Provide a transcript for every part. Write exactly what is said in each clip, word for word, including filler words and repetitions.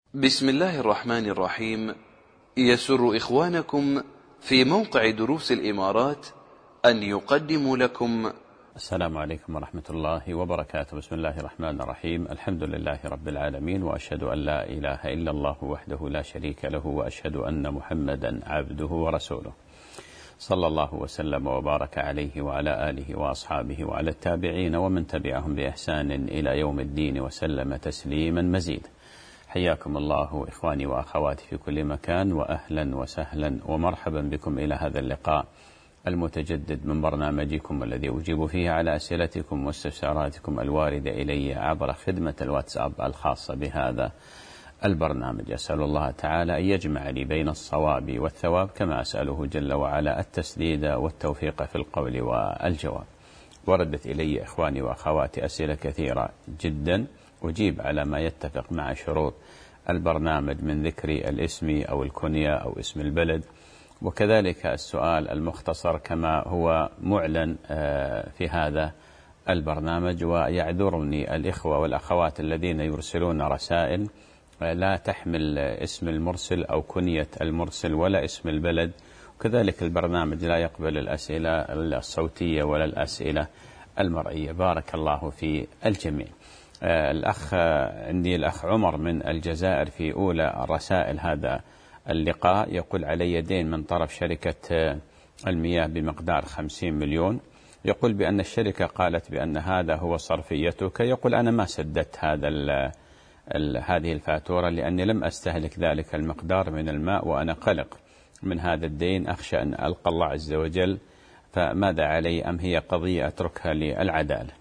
بسم الله الرحمن الرحيم. يسر إخوانكم في موقع دروس الإمارات أن يقدموا لكم. السلام عليكم ورحمة الله وبركاته. بسم الله الرحمن الرحيم. الحمد لله رب العالمين، وأشهد أن لا إله إلا الله وحده لا شريك له، وأشهد أن محمدا عبده ورسوله، صلى الله وسلم وبارك عليه وعلى آله وأصحابه وعلى التابعين ومن تبعهم بإحسان إلى يوم الدين وسلم تسليما مزيدا. حياكم الله إخواني وأخواتي في كل مكان، وأهلا وسهلا ومرحبا بكم إلى هذا اللقاء المتجدد من برنامجكم الذي أجيب فيه على أسئلتكم واستفساراتكم الواردة إلي عبر خدمة الواتساب الخاصة بهذا البرنامج. أسأل الله تعالى أن يجمع لي بين الصواب والثواب، كما أسأله جل وعلا التسديد والتوفيق في القول والجواب. وردت إلي إخواني وأخواتي أسئلة كثيرة جدا، أجيب على ما يتفق مع شروط البرنامج من ذكر الاسم أو الكنية أو اسم البلد، وكذلك السؤال المختصر كما هو معلن في هذا البرنامج. ويعذرني الإخوة والأخوات الذين يرسلون رسائل لا تحمل اسم المرسل أو كنية المرسل ولا اسم البلد، وكذلك البرنامج لا يقبل الأسئلة الصوتية ولا الأسئلة المرئية. بارك الله في الجميع. الأخ عندي الأخ عمر من الجزائر في أولى رسائل هذا اللقاء يقول علي دين من طرف شركة المياه بمقدار خمسين مليون. يقول بأن الشركة قالت بأن هذا هو صرفيتك. يقول أنا ما سددت هذا ال ال هذه الفاتورة لأني لم أستهلك ذلك المقدار من الماء، وأنا قلق من هذا الدين، أخشى أن ألقى الله عز وجل، فماذا علي؟ أم هي قضية أتركها للعدالة؟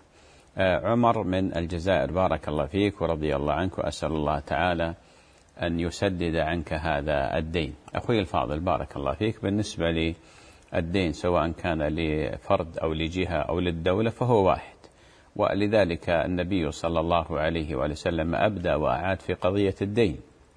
عمر من الجزائر، بارك الله فيك ورضي الله عنك، وأسأل الله تعالى أن يسدد عنك هذا الدين. أخوي الفاضل بارك الله فيك، بالنسبة للدين سواء كان لفرد أو لجهة أو للدولة فهو واحد، ولذلك النبي صلى الله عليه وسلم أبدى وأعاد في قضية الدين،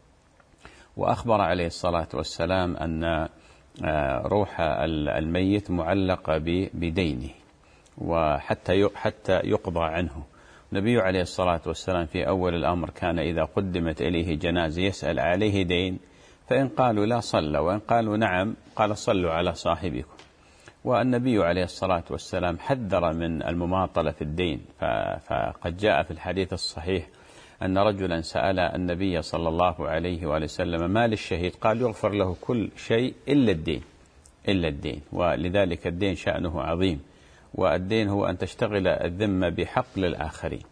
وأخبر عليه الصلاة والسلام أن روح الميت معلقة بدينه وحتى حتى يقضى عنه. النبي عليه الصلاة والسلام في أول الأمر كان إذا قدمت إليه جنازة يسأل عليه دين، فإن قالوا لا صلى، وإن قالوا نعم قال صلوا على صاحبكم. والنبي عليه الصلاة والسلام حذر من المماطلة في الدين، فقد جاء في الحديث الصحيح أن رجلا سأل النبي صلى الله عليه وسلم ما للشهيد؟ قال يغفر له كل شيء إلا الدين، إلا الدين. ولذلك الدين شأنه عظيم، والدين هو أن تشتغل الذمة بحق للآخرين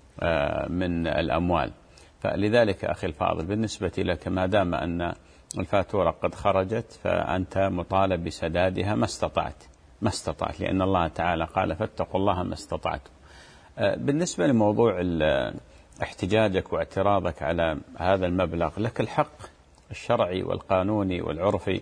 من الأموال. فلذلك أخي الفاضل بالنسبة لك ما دام أن الفاتورة قد خرجت فأنت مطالب بسدادها ما استطعت ما استطعت لأن الله تعالى قال فاتقوا الله ما استطعتم. بالنسبة لموضوع احتجاجك واعتراضك على هذا المبلغ، لك الحق الشرعي والقانوني والعرفي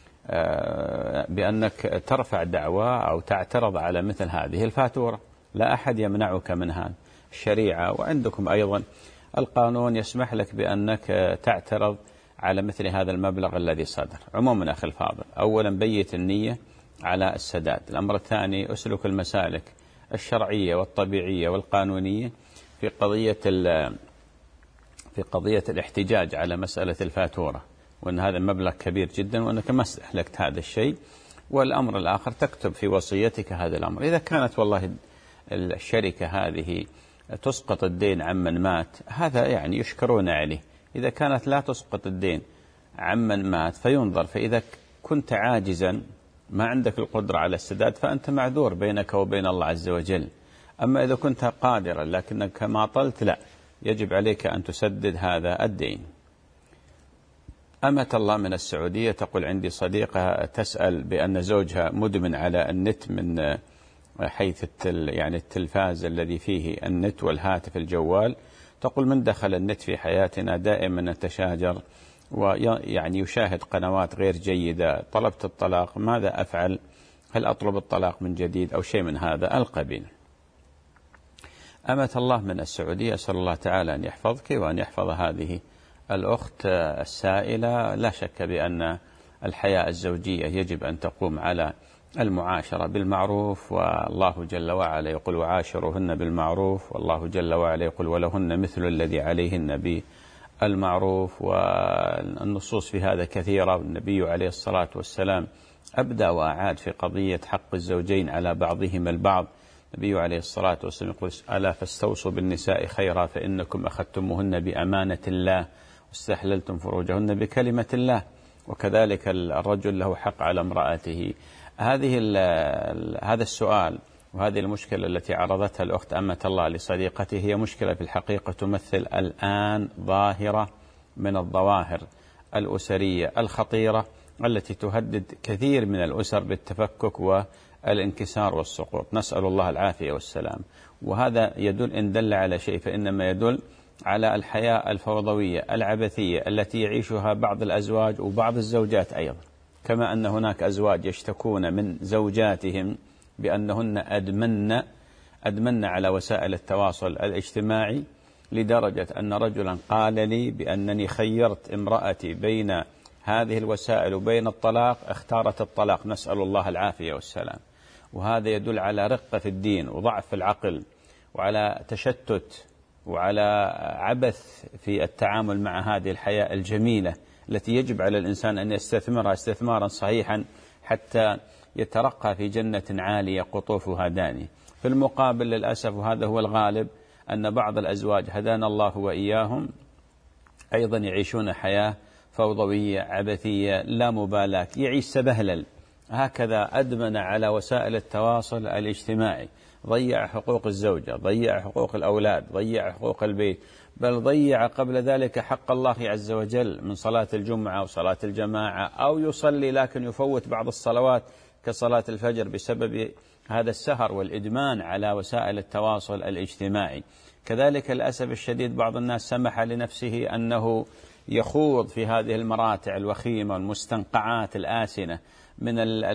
بأنك ترفع دعوى أو تعترض على مثل هذه الفاتورة، لا أحد يمنعك من هذا. الشريعة وعندكم أيضا القانون يسمح لك بأنك تعترض على مثل هذا المبلغ الذي صدر. عموما أخي الفاضل، أولا بيت النية على السداد. الأمر الثاني أسلك المسالك الشرعية والطبيعية والقانونية في قضية في قضية الاحتجاج على مسألة الفاتورة، وأن هذا المبلغ كبير جدا وأنك ما استهلكت هذا الشيء. والأمر الآخر تكتب في وصيتك هذا الأمر. إذا كانت والله الشركة هذه تسقط الدين عمن مات هذا يعني يشكرون عليه. إذا كانت لا تسقط الدين عمن مات فينظر، فإذا كنت عاجزا ما عندك القدرة على السداد فأنت معذور بينك وبين الله عز وجل. أما إذا كنت قادرا لكنك ماطلت لا، يجب عليك أن تسدد هذا الدين. أمة الله من السعودية تقول عندي صديقة تسأل بأن زوجها مدمن على النت من حيث التل يعني التلفاز الذي فيه النت والهاتف الجوال. تقول من دخل النت في حياتنا دائما نتشاجر ويعني يشاهد قنوات غير جيدة. طلبت الطلاق، ماذا أفعل؟ هل أطلب الطلاق من جديد أو شيء من هذا القبيل؟ أمة الله من السعودية أسأل الله تعالى أن يحفظك وأن يحفظ هذه الأخت السائلة. لا شك بأن الحياة الزوجية يجب أن تقوم على المعاشرة بالمعروف، والله جل وعلا يقول وعاشروهن بالمعروف، والله جل وعلا يقول ولهن مثل الذي عليهن المعروف، والنصوص في هذا كثيرة. والنبي عليه الصلاة والسلام أبدأ وأعاد في قضية حق الزوجين على بعضهما البعض. النبي عليه الصلاة والسلام يقول: ألا فاستوصوا بالنساء خيرا فإنكم أخذتموهن بأمانة الله واستحللتم فروجهن بكلمة الله. وكذلك الرجل له حق على امرأته. هذه هذا السؤال وهذه المشكلة التي عرضتها الأخت أمة الله لصديقته هي مشكلة في الحقيقة تمثل الآن ظاهرة من الظواهر الأسرية الخطيرة التي تهدد كثير من الأسر بالتفكك والانكسار والسقوط، نسأل الله العافية والسلام. وهذا يدل إن دل على شيء فإنما يدل على الحياة الفوضوية العبثية التي يعيشها بعض الأزواج وبعض الزوجات أيضا. كما أن هناك أزواج يشتكون من زوجاتهم بأنهن أدمن أدمن على وسائل التواصل الاجتماعي، لدرجة أن رجلا قال لي بأنني خيرت امرأتي بين هذه الوسائل وبين الطلاق، اختارت الطلاق، نسأل الله العافية والسلام. وهذا يدل على رقة في الدين وضعف في العقل وعلى تشتت وعلى عبث في التعامل مع هذه الحياة الجميلة التي يجب على الإنسان أن يستثمرها استثمارا صحيحا حتى يترقى في جنة عالية قطوفها دانية. في المقابل للأسف، وهذا هو الغالب، أن بعض الأزواج هدانا الله وإياهم أيضا يعيشون حياة فوضوية عبثية لا مبالاة، يعيش سبهلل هكذا، أدمن على وسائل التواصل الاجتماعي، ضيع حقوق الزوجة، ضيع حقوق الأولاد، ضيع حقوق البيت، بل ضيع قبل ذلك حق الله عز وجل من صلاة الجمعة وصلاة الجماعة، أو يصلي لكن يفوت بعض الصلوات كصلاة الفجر بسبب هذا السهر والإدمان على وسائل التواصل الاجتماعي. كذلك للأسف الشديد بعض الناس سمح لنفسه أنه يخوض في هذه المراتع الوخيمة والمستنقعات الآسنة من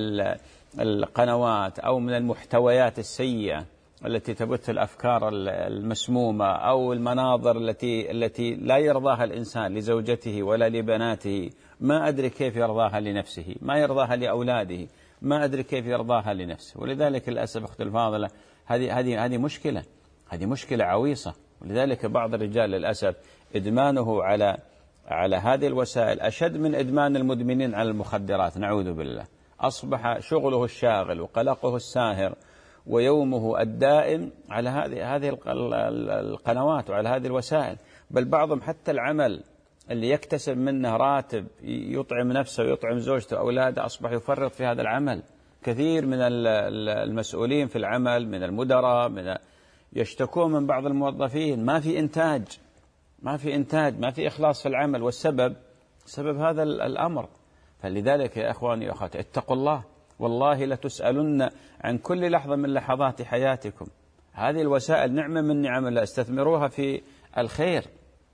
القنوات أو من المحتويات السيئة التي تبث الأفكار المسمومة أو المناظر التي التي لا يرضاها الإنسان لزوجته ولا لبناته. ما أدري كيف يرضاها لنفسه، ما يرضاها لأولاده، ما أدري كيف يرضاها لنفسه. ولذلك للأسف أختي الفاضلة هذه هذه هذه مشكلة، هذه مشكلة عويصة. ولذلك بعض الرجال للأسف إدمانه على على هذه الوسائل أشد من إدمان المدمنين على المخدرات، نعوذ بالله. أصبح شغله الشاغل وقلقه الساهر ويومه الدائم على هذه هذه القنوات وعلى هذه الوسائل. بل بعضهم حتى العمل اللي يكتسب منه راتب يطعم نفسه ويطعم زوجته وأولاده أصبح يفرط في هذا العمل. كثير من المسؤولين في العمل من المدراء من يشتكون من بعض الموظفين ما في إنتاج، ما في إنتاج، ما في إخلاص في العمل، والسبب سبب هذا الأمر. فلذلك يا أخواني يا أخواتي اتقوا الله، والله لتسألن عن كل لحظة من لحظات حياتكم. هذه الوسائل نعمة من نعم الله، استثمروها في الخير.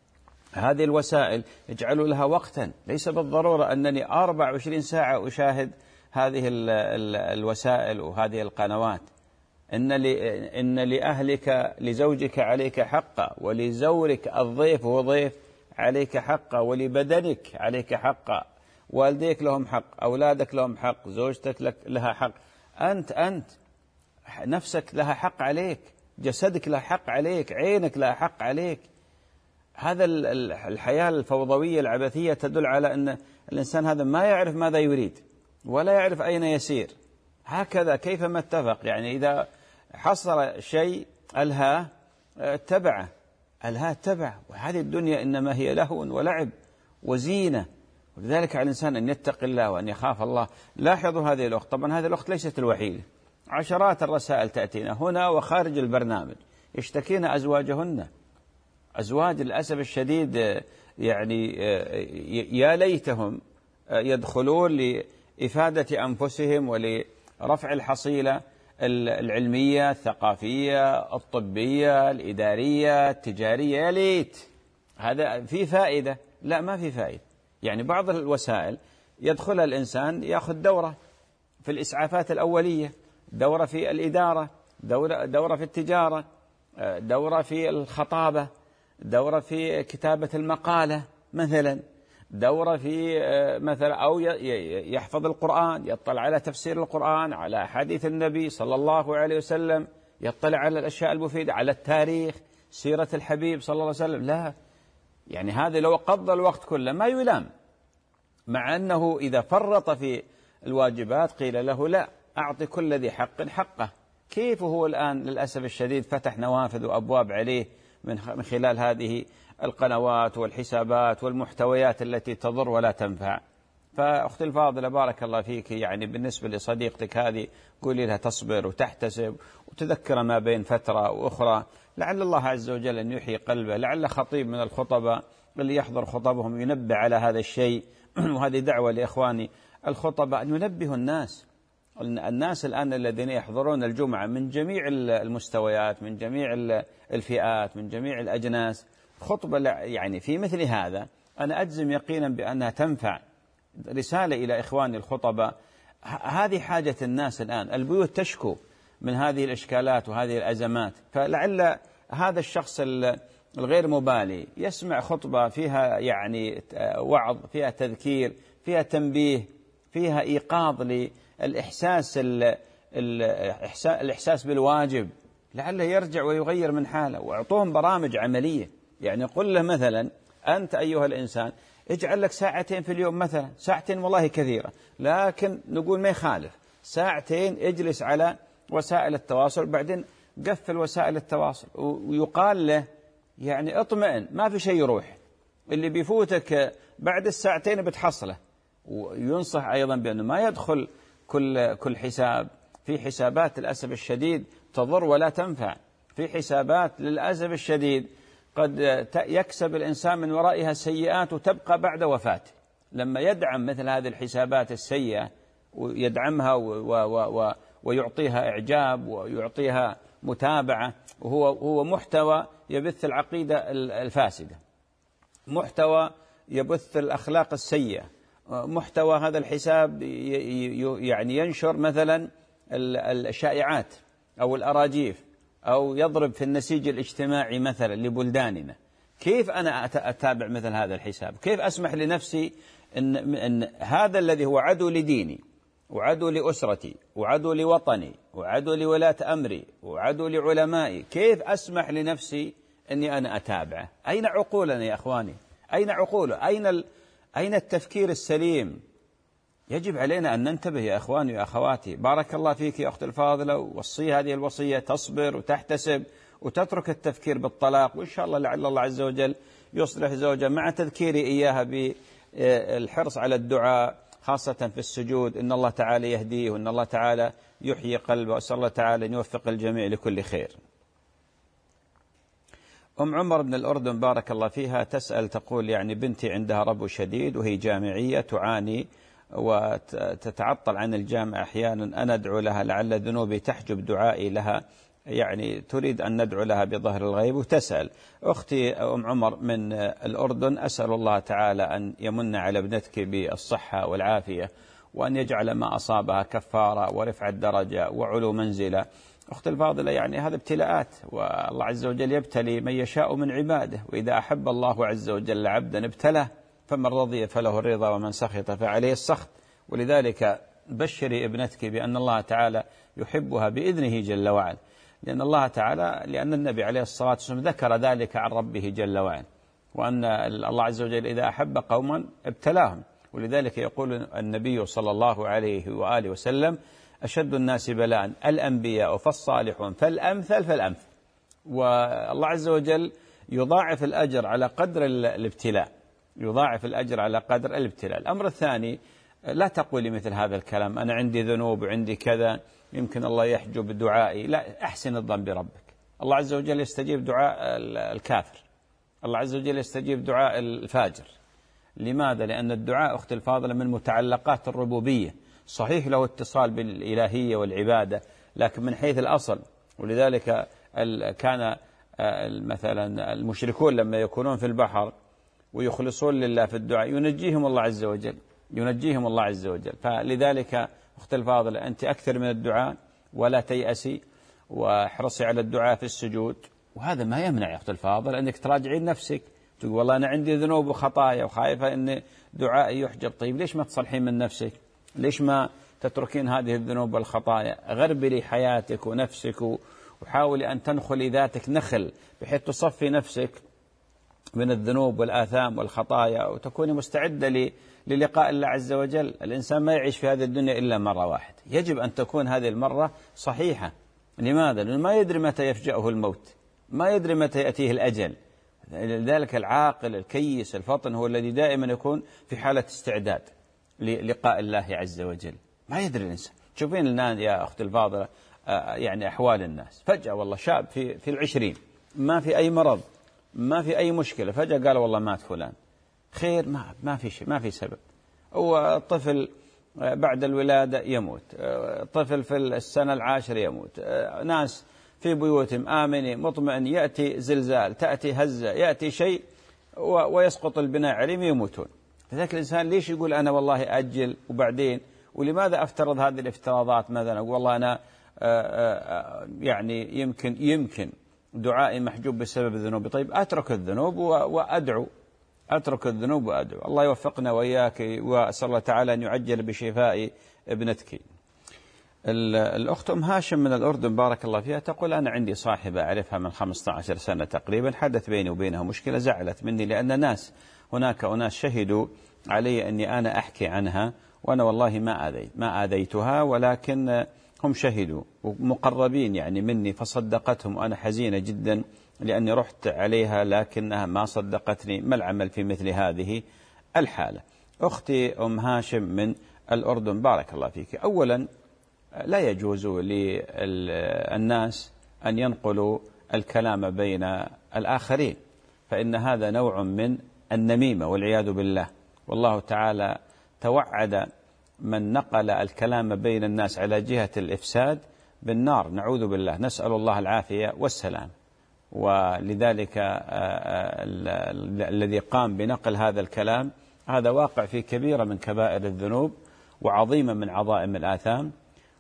هذه الوسائل اجعلوا لها وقتا، ليس بالضرورة أنني أربع وعشرين ساعة أشاهد هذه ال ال الوسائل وهذه القنوات. إن, إن لأهلك لزوجك عليك حقا، ولزورك الضيف هو ضيف عليك حقا، ولبدنك عليك حقا، والديك لهم حق، أولادك لهم حق، زوجتك لك لها حق، أنت أنت نفسك لها حق عليك، جسدك لها حق عليك، عينك لها حق عليك. هذا الحياة الفوضوية العبثية تدل على أن الإنسان هذا ما يعرف ماذا يريد ولا يعرف أين يسير. هكذا كيفما اتفق، يعني إذا حصل شيء ألهاه اتبعه، ألهاه اتبعه. وهذه الدنيا إنما هي لهو ولعب وزينة. ولذلك على الإنسان أن يتقي الله وأن يخاف الله. لاحظوا هذه الأخت، طبعا هذه الأخت ليست الوحيدة، عشرات الرسائل تأتينا هنا وخارج البرنامج يشتكين أزواجهن. أزواج للأسف الشديد يعني يا ليتهم يدخلون لإفادة أنفسهم ولرفع الحصيلة العلمية الثقافية الطبية الإدارية التجارية. يا ليت هذا في فائدة، لا ما في فائدة. يعني بعض الوسائل يدخلها الإنسان يأخذ دورة في الإسعافات الأولية، دورة في الإدارة، دورة, دورة في التجارة، دورة في الخطابة، دورة في كتابة المقالة مثلا، دورة في مثلا أو يحفظ القرآن، يطلع على تفسير القرآن، على حديث النبي صلى الله عليه وسلم، يطلع على الأشياء المفيدة، على التاريخ، سيرة الحبيب صلى الله عليه وسلم. لا، يعني هذا لو قضى الوقت كله ما يلام، مع أنه إذا فرط في الواجبات قيل له لا، أعطي كل ذي حق حقه. كيف هو الآن للأسف الشديد فتح نوافذ وأبواب عليه من خلال هذه القنوات والحسابات والمحتويات التي تضر ولا تنفع. فأختي الفاضلة بارك الله فيك، يعني بالنسبة لصديقتك هذه قولي لها تصبر وتحتسب وتذكر ما بين فترة وأخرى، لعل الله عز وجل أن يحيي قلبه، لعل خطيب من الخطباء اللي يحضر خطبهم ينبه على هذا الشيء. وهذه دعوة لإخواني الخطباء أن ينبهوا الناس. الناس الآن الذين يحضرون الجمعة من جميع المستويات، من جميع الفئات، من جميع الأجناس، خطبة يعني في مثل هذا أنا أجزم يقينا بأنها تنفع. رسالة إلى إخواني الخطباء، هذه حاجة الناس الآن، البيوت تشكو من هذه الإشكالات وهذه الأزمات. فلعل هذا الشخص الغير مبالي يسمع خطبة فيها يعني وعظ، فيها تذكير، فيها تنبيه، فيها إيقاظ للإحساس الإحساس بالواجب، لعله يرجع ويغير من حاله. وأعطوهم برامج عملية، يعني قل له مثلا أنت أيها الإنسان اجعل لك ساعتين في اليوم مثلا، ساعتين والله كثيرة، لكن نقول ما يخالف ساعتين اجلس على وسائل التواصل، بعدين قفل وسائل التواصل، ويقال له يعني اطمئن ما في شيء يروح، اللي بيفوتك بعد الساعتين بتحصله. وينصح أيضا بأنه ما يدخل كل كل حساب، في حسابات للأسف الشديد تضر ولا تنفع، في حسابات للأسف الشديد قد يكسب الإنسان من ورائها سيئات وتبقى بعد وفاته. لما يدعم مثل هذه الحسابات السيئة ويدعمها ويعطيها إعجاب ويعطيها متابعة، وهو هو محتوى يبث العقيدة الفاسدة، محتوى يبث الأخلاق السيئة، محتوى هذا الحساب يعني ينشر مثلا الشائعات أو الأراجيف، أو يضرب في النسيج الاجتماعي مثلا لبلداننا. كيف أنا أتابع مثل هذا الحساب؟ كيف أسمح لنفسي أن, أن هذا الذي هو عدو لديني وعدو لأسرتي وعدو لوطني وعدو لولاة أمري وعدو لعلمائي، كيف أسمح لنفسي أني أنا أتابعه؟ أين عقولنا يا أخواني؟ أين عقوله؟ أين, ال... أين التفكير السليم؟ يجب علينا أن ننتبه يا أخواني وأخواتي. بارك الله فيك يا أخت الفاضلة، ووصي هذه الوصية تصبر وتحتسب وتترك التفكير بالطلاق، وإن شاء الله لعل الله عز وجل يصلح زوجها، مع تذكيري إياها بالحرص على الدعاء خاصة في السجود، إن الله تعالى يهديه وإن الله تعالى يحيي قلبه، وأسأل الله تعالى أن يوفق الجميع لكل خير. أم عمر من الأردن بارك الله فيها تسأل تقول يعني بنتي عندها ربو شديد وهي جامعية تعاني وتتعطل عن الجامعة أحيانا، أنا أدعو لها لعل ذنوبي تحجب دعائي لها، يعني تريد أن ندعو لها بظهر الغيب. وتسأل أختي أم عمر من الأردن أسأل الله تعالى أن يمن على ابنتك بالصحة والعافية، وأن يجعل ما أصابها كفارة ورفع الدرجة وعلو منزلة. أخت الفاضلة يعني هذا ابتلاءات، والله عز وجل يبتلي من يشاء من عباده، وإذا أحب الله عز وجل عبدا ابتلاه، فمن رضي فله الرضا ومن سخط فعليه السخط. ولذلك بشري ابنتك بأن الله تعالى يحبها بإذنه جل وعلا، لأن الله تعالى لأن النبي عليه الصلاة والسلام ذكر ذلك عن ربه جل وعلا، وأن الله عز وجل إذا أحب قوما ابتلاهم. ولذلك يقول النبي صلى الله عليه وآله وسلم أشد الناس بلاء الأنبياء فالصالحون فالأمثل فالأمثل. والله عز وجل يضاعف الأجر على قدر الابتلاء، يضاعف الأجر على قدر الابتلاء. الأمر الثاني، لا تقولي مثل هذا الكلام أنا عندي ذنوب وعندي كذا يمكن الله يحجب دعائي، لا، أحسن الظن بربك. الله عز وجل يستجيب دعاء الكافر، الله عز وجل يستجيب دعاء الفاجر. لماذا؟ لأن الدعاء أخت الفاضلة من متعلقات الربوبية، صحيح له اتصال بالإلهية والعبادة لكن من حيث الأصل. ولذلك كان مثلا المشركون لما يكونون في البحر ويخلصون لله في الدعاء ينجيهم الله عز وجل، ينجيهم الله عز وجل. فلذلك أخت الفاضلة أنت أكثر من الدعاء ولا تيأسي، واحرصي على الدعاء في السجود. وهذا ما يمنع يا أخت الفاضلة أنك تراجعين نفسك، تقول والله أنا عندي ذنوب وخطايا وخايفة أن دعائي يحجب. طيب ليش ما تصلحين من نفسك؟ ليش ما تتركين هذه الذنوب والخطايا؟ غربلي حياتك ونفسك، وحاولي أن تنخلي ذاتك نخل بحيث تصفي نفسك من الذنوب والآثام والخطايا وتكوني مستعدة للقاء الله عز وجل. الإنسان ما يعيش في هذه الدنيا إلا مرة واحدة، يجب أن تكون هذه المرة صحيحة. لماذا؟ لأنه ما يدري متى يفجأه الموت، ما يدري متى يأتيه الأجل. لذلك العاقل الكيس الفطن هو الذي دائما يكون في حالة استعداد للقاء الله عز وجل. ما يدري الإنسان. تشوفين الآن يا أختي الفاضلة يعني أحوال الناس، فجأة والله شاب في في العشرين ما في أي مرض، ما في أي مشكلة، فجأة قال والله مات فلان. خير؟ ما ما في شيء، ما في سبب. هو طفل بعد الولادة يموت، طفل في السنة العاشرة يموت، ناس في بيوتهم آمنين مطمئن يأتي زلزال، تأتي هزة، يأتي شيء ويسقط البناء عليهم يموتون. فذلك الإنسان ليش يقول أنا والله أجل وبعدين؟ ولماذا أفترض هذه الافتراضات؟ مثلا والله أنا يعني يمكن يمكن دعائي محجوب بسبب الذنوب. طيب أترك الذنوب وأدعو، أترك الذنوب وأدعو. الله يوفقنا وإياك، وأسأل الله تعالى أن يعجل بشفاء ابنتك. الأخت أم هاشم من الأردن بارك الله فيها تقول أنا عندي صاحبة أعرفها من خمسة عشر سنة تقريبا، حدث بيني وبينها مشكلة، زعلت مني لأن ناس هناك أناس شهدوا علي أني أنا أحكي عنها، وأنا والله ما آذيت ما آذيتها، ولكن هم شهدوا ومقربين يعني مني فصدقتهم، وأنا حزينة جدا لأني رحت عليها لكنها ما صدقتني. ما العمل في مثل هذه الحالة؟ أختي أم هاشم من الأردن بارك الله فيك، أولا لا يجوز للناس أن ينقلوا الكلام بين الآخرين، فإن هذا نوع من النميمة والعياذ بالله. والله تعالى توعد من نقل الكلام بين الناس على جهة الإفساد بالنار، نعوذ بالله، نسأل الله العافية والسلام. ولذلك الذي قام بنقل هذا الكلام هذا واقع في كبيرة من كبائر الذنوب وعظيمة من عظائم الآثام،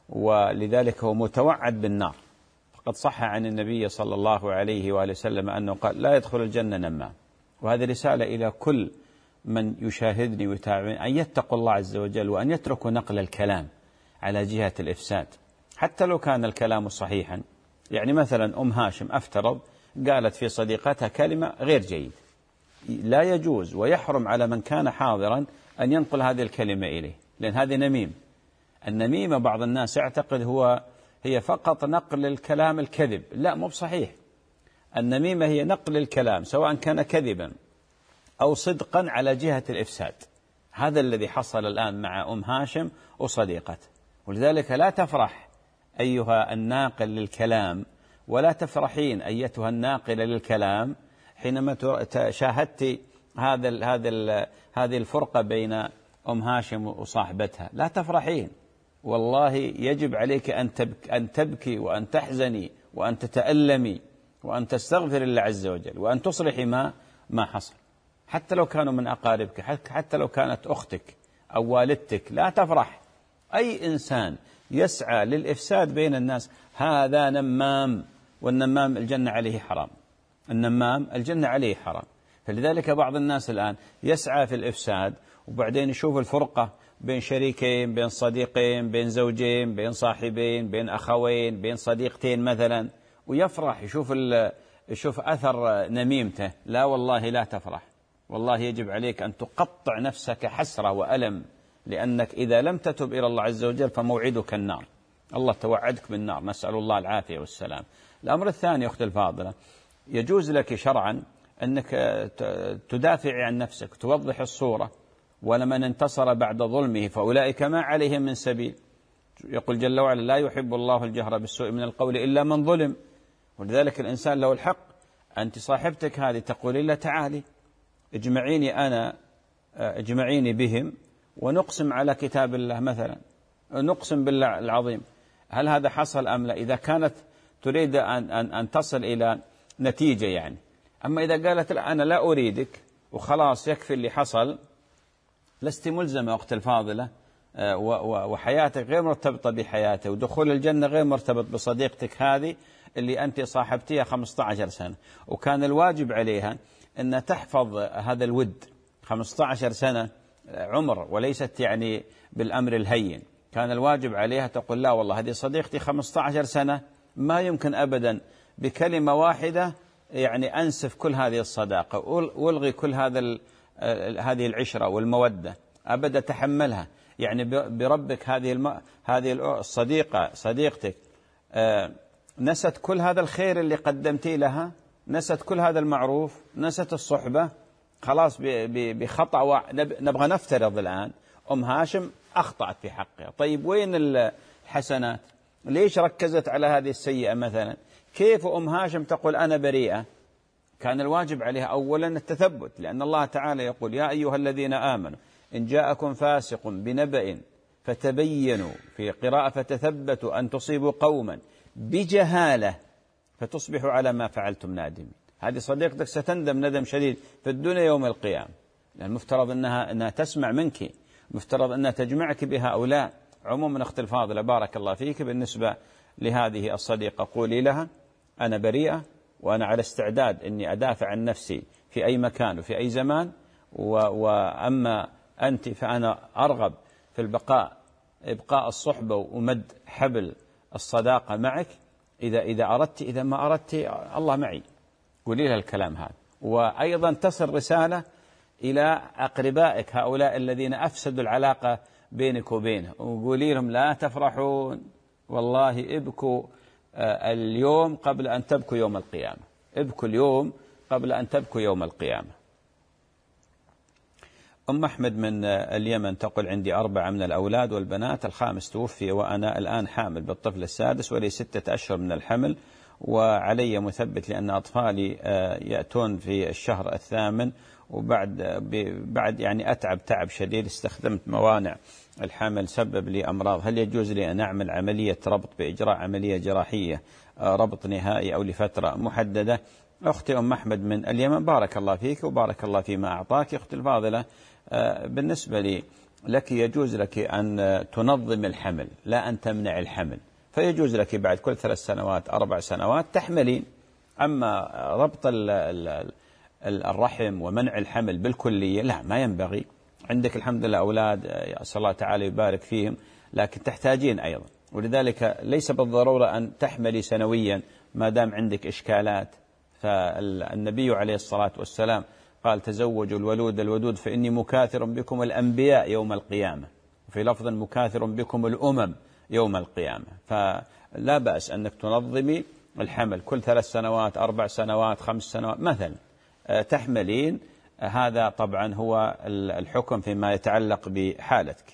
ولذلك هو متوعد بالنار. فقد صح عن النبي صلى الله عليه وآله وسلم أنه قال لا يدخل الجنة نمام. وهذه رسالة إلى كل من يشاهدني ويتابعني أن يتقوا الله عز وجل، وأن يتركوا نقل الكلام على جهة الإفساد حتى لو كان الكلام صحيحا. يعني مثلا أم هاشم أفترض قالت في صديقتها كلمة غير جيد، لا يجوز ويحرم على من كان حاضرا أن ينقل هذه الكلمة إليه، لأن هذه نميم. النميمة بعض الناس يعتقد هو هي فقط نقل الكلام الكذب، لا مو بصحيح. النميمة هي نقل الكلام سواء كان كذبا أو صدقا على جهة الإفساد. هذا الذي حصل الآن مع أم هاشم وصديقته. ولذلك لا تفرح أيها الناقل للكلام، ولا تفرحين أيتها الناقلة للكلام حينما شاهدت هذا هذا هذه الفرقة بين أم هاشم وصاحبتها. لا تفرحين، والله يجب عليك أن تبكي, أن تبكي وأن تحزني وأن تتألمي وأن تستغفر الله عز وجل وأن تصلحي ما ما حصل، حتى لو كانوا من أقاربك، حتى لو كانت أختك أو والدتك. لا تفرح. أي إنسان يسعى للإفساد بين الناس هذا نمام، والنمام الجنة عليه حرام، النمام الجنة عليه حرام. فلذلك بعض الناس الآن يسعى في الإفساد، وبعدين يشوف الفرقة بين شريكين، بين صديقين، بين زوجين، بين صاحبين، بين أخوين، بين صديقتين مثلا، ويفرح يشوف يشوف أثر نميمته. لا والله لا تفرح، والله يجب عليك أن تقطع نفسك حسرة وألم، لأنك إذا لم تتب إلى الله عز وجل فموعدك النار. الله توعدك بالنار، نسأل الله العافية والسلام. الأمر الثاني أختي الفاضلة، يجوز لك شرعا أنك تدافع عن نفسك، توضح الصورة، ولمن انتصر بعد ظلمه فأولئك ما عليهم من سبيل. يقول جل وعلا لا يحب الله الجهر بالسوء من القول إلا من ظلم. ولذلك الإنسان له الحق. أنت صاحبتك هذه تقول لا تعالي اجمعيني أنا اجمعيني بهم ونقسم على كتاب الله مثلا، نقسم بالله العظيم. هل هذا حصل أم لا؟ إذا كانت تريد أن, أن, أن تصل إلى نتيجة يعني. أما إذا قالت لا أنا لا أريدك وخلاص يكفي اللي حصل، لست ملزمة أخت الفاضلة، وحياتك غير مرتبطة بحياته، ودخول الجنة غير مرتبط بصديقتك هذه اللي أنت صاحبتيها خمسة عشر سنة، وكان الواجب عليها أن تحفظ هذا الود. خمسة عشر سنة عمر وليست يعني بالأمر الهين. كان الواجب عليها تقول لا والله هذه صديقتي خمسة عشر سنة، ما يمكن أبدا بكلمة واحدة يعني أنسف كل هذه الصداقة والغي كل هذا هذه العشرة والمودة، أبد أتحملها. يعني بربك هذه الم... هذه الصديقة صديقتك نست كل هذا الخير اللي قدمتي لها، نست كل هذا المعروف، نست الصحبة، خلاص بخطأ و... نبغى نفترض الآن أم هاشم أخطأت في حقها. طيب وين الحسنات؟ ليش ركزت على هذه السيئة مثلا؟ كيف أم هاشم تقول أنا بريئة؟ كان الواجب عليها أولا التثبت، لأن الله تعالى يقول يا أيها الذين آمنوا إن جاءكم فاسق بنبأ فتبينوا، في قراءة فتثبتوا أن تصيبوا قوما بجهالة فتصبحوا على ما فعلتم نادمين. هذه صديقتك ستندم ندم شديد في الدنيا يوم القيامة، لأن المفترض أنها, أنها تسمع منك، مفترض أنها تجمعك بهؤلاء. عموما أخت الفاضلة بارك الله فيك، بالنسبة لهذه الصديقة قولي لها أنا بريئة وأنا على استعداد أني أدافع عن نفسي في أي مكان وفي أي زمان، وأما أنت فأنا أرغب في البقاء إبقاء الصحبة ومد حبل الصداقة معك. إذا إذا أردت، إذا ما أردت الله معي. قولي لها الكلام هذا. وأيضا تصل رسالة إلى أقربائك هؤلاء الذين أفسدوا العلاقة بينك وبينه، وقولي لهم لا تفرحون، والله ابكوا اليوم قبل أن تبكوا يوم القيامة، ابكوا اليوم قبل أن تبكوا يوم القيامة. أم أحمد من اليمن تقول عندي أربعة من الأولاد والبنات، الخامس توفي وأنا الآن حامل بالطفل السادس ولي ستة أشهر من الحمل، وعلي مثبت لأن أطفالي يأتون في الشهر الثامن، وبعد بعد يعني أتعب تعب شديد، استخدمت موانع الحمل سبب لي أمراض، هل يجوز لي أن أعمل عملية ربط بإجراء عملية جراحية ربط نهائي أو لفترة محددة؟ أختي أم أحمد من اليمن بارك الله فيك وبارك الله فيما أعطاك. أختي الفاضلة بالنسبة لي لك يجوز لك أن تنظم الحمل لا أن تمنع الحمل، فيجوز لك بعد كل ثلاث سنوات أربع سنوات تحملين. أما ربط الرحم ومنع الحمل بالكلية لا، ما ينبغي. عندك الحمد لله أولاد أسأل الله تعالى يبارك فيهم، لكن تحتاجين أيضا، ولذلك ليس بالضرورة أن تحملي سنويا ما دام عندك إشكالات. فالنبي عليه الصلاة والسلام قال تزوجوا الولود الودود فإني مكاثر بكم الأنبياء يوم القيامة، وفي لفظ مكاثر بكم الأمم يوم القيامة. فلا بأس أنك تنظمي الحمل كل ثلاث سنوات أربع سنوات خمس سنوات مثلا تحملين، هذا طبعا هو الحكم فيما يتعلق بحالتك.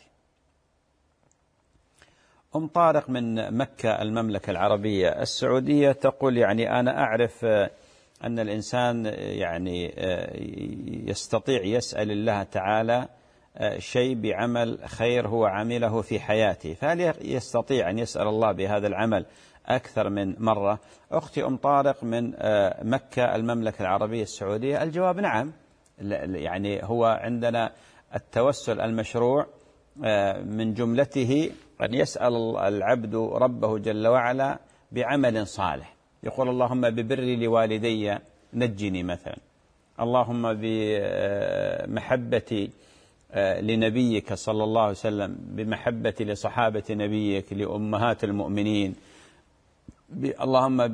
أم طارق من مكة المملكة العربية السعودية تقول يعني أنا أعرف أن الإنسان يعني يستطيع يسأل الله تعالى شيء بعمل خير هو عمله في حياته، فهل يستطيع أن يسأل الله بهذا العمل أكثر من مرة؟ أختي أم طارق من مكة المملكة العربية السعودية، الجواب نعم. يعني هو عندنا التوسل المشروع من جملته أن يسأل العبد ربه جل وعلا بعمل صالح، يقول اللهم ببري لوالدي نجني مثلا، اللهم بمحبتي لنبيك صلى الله عليه وسلم، بمحبتي لصحابة نبيك لأمهات المؤمنين، اللهم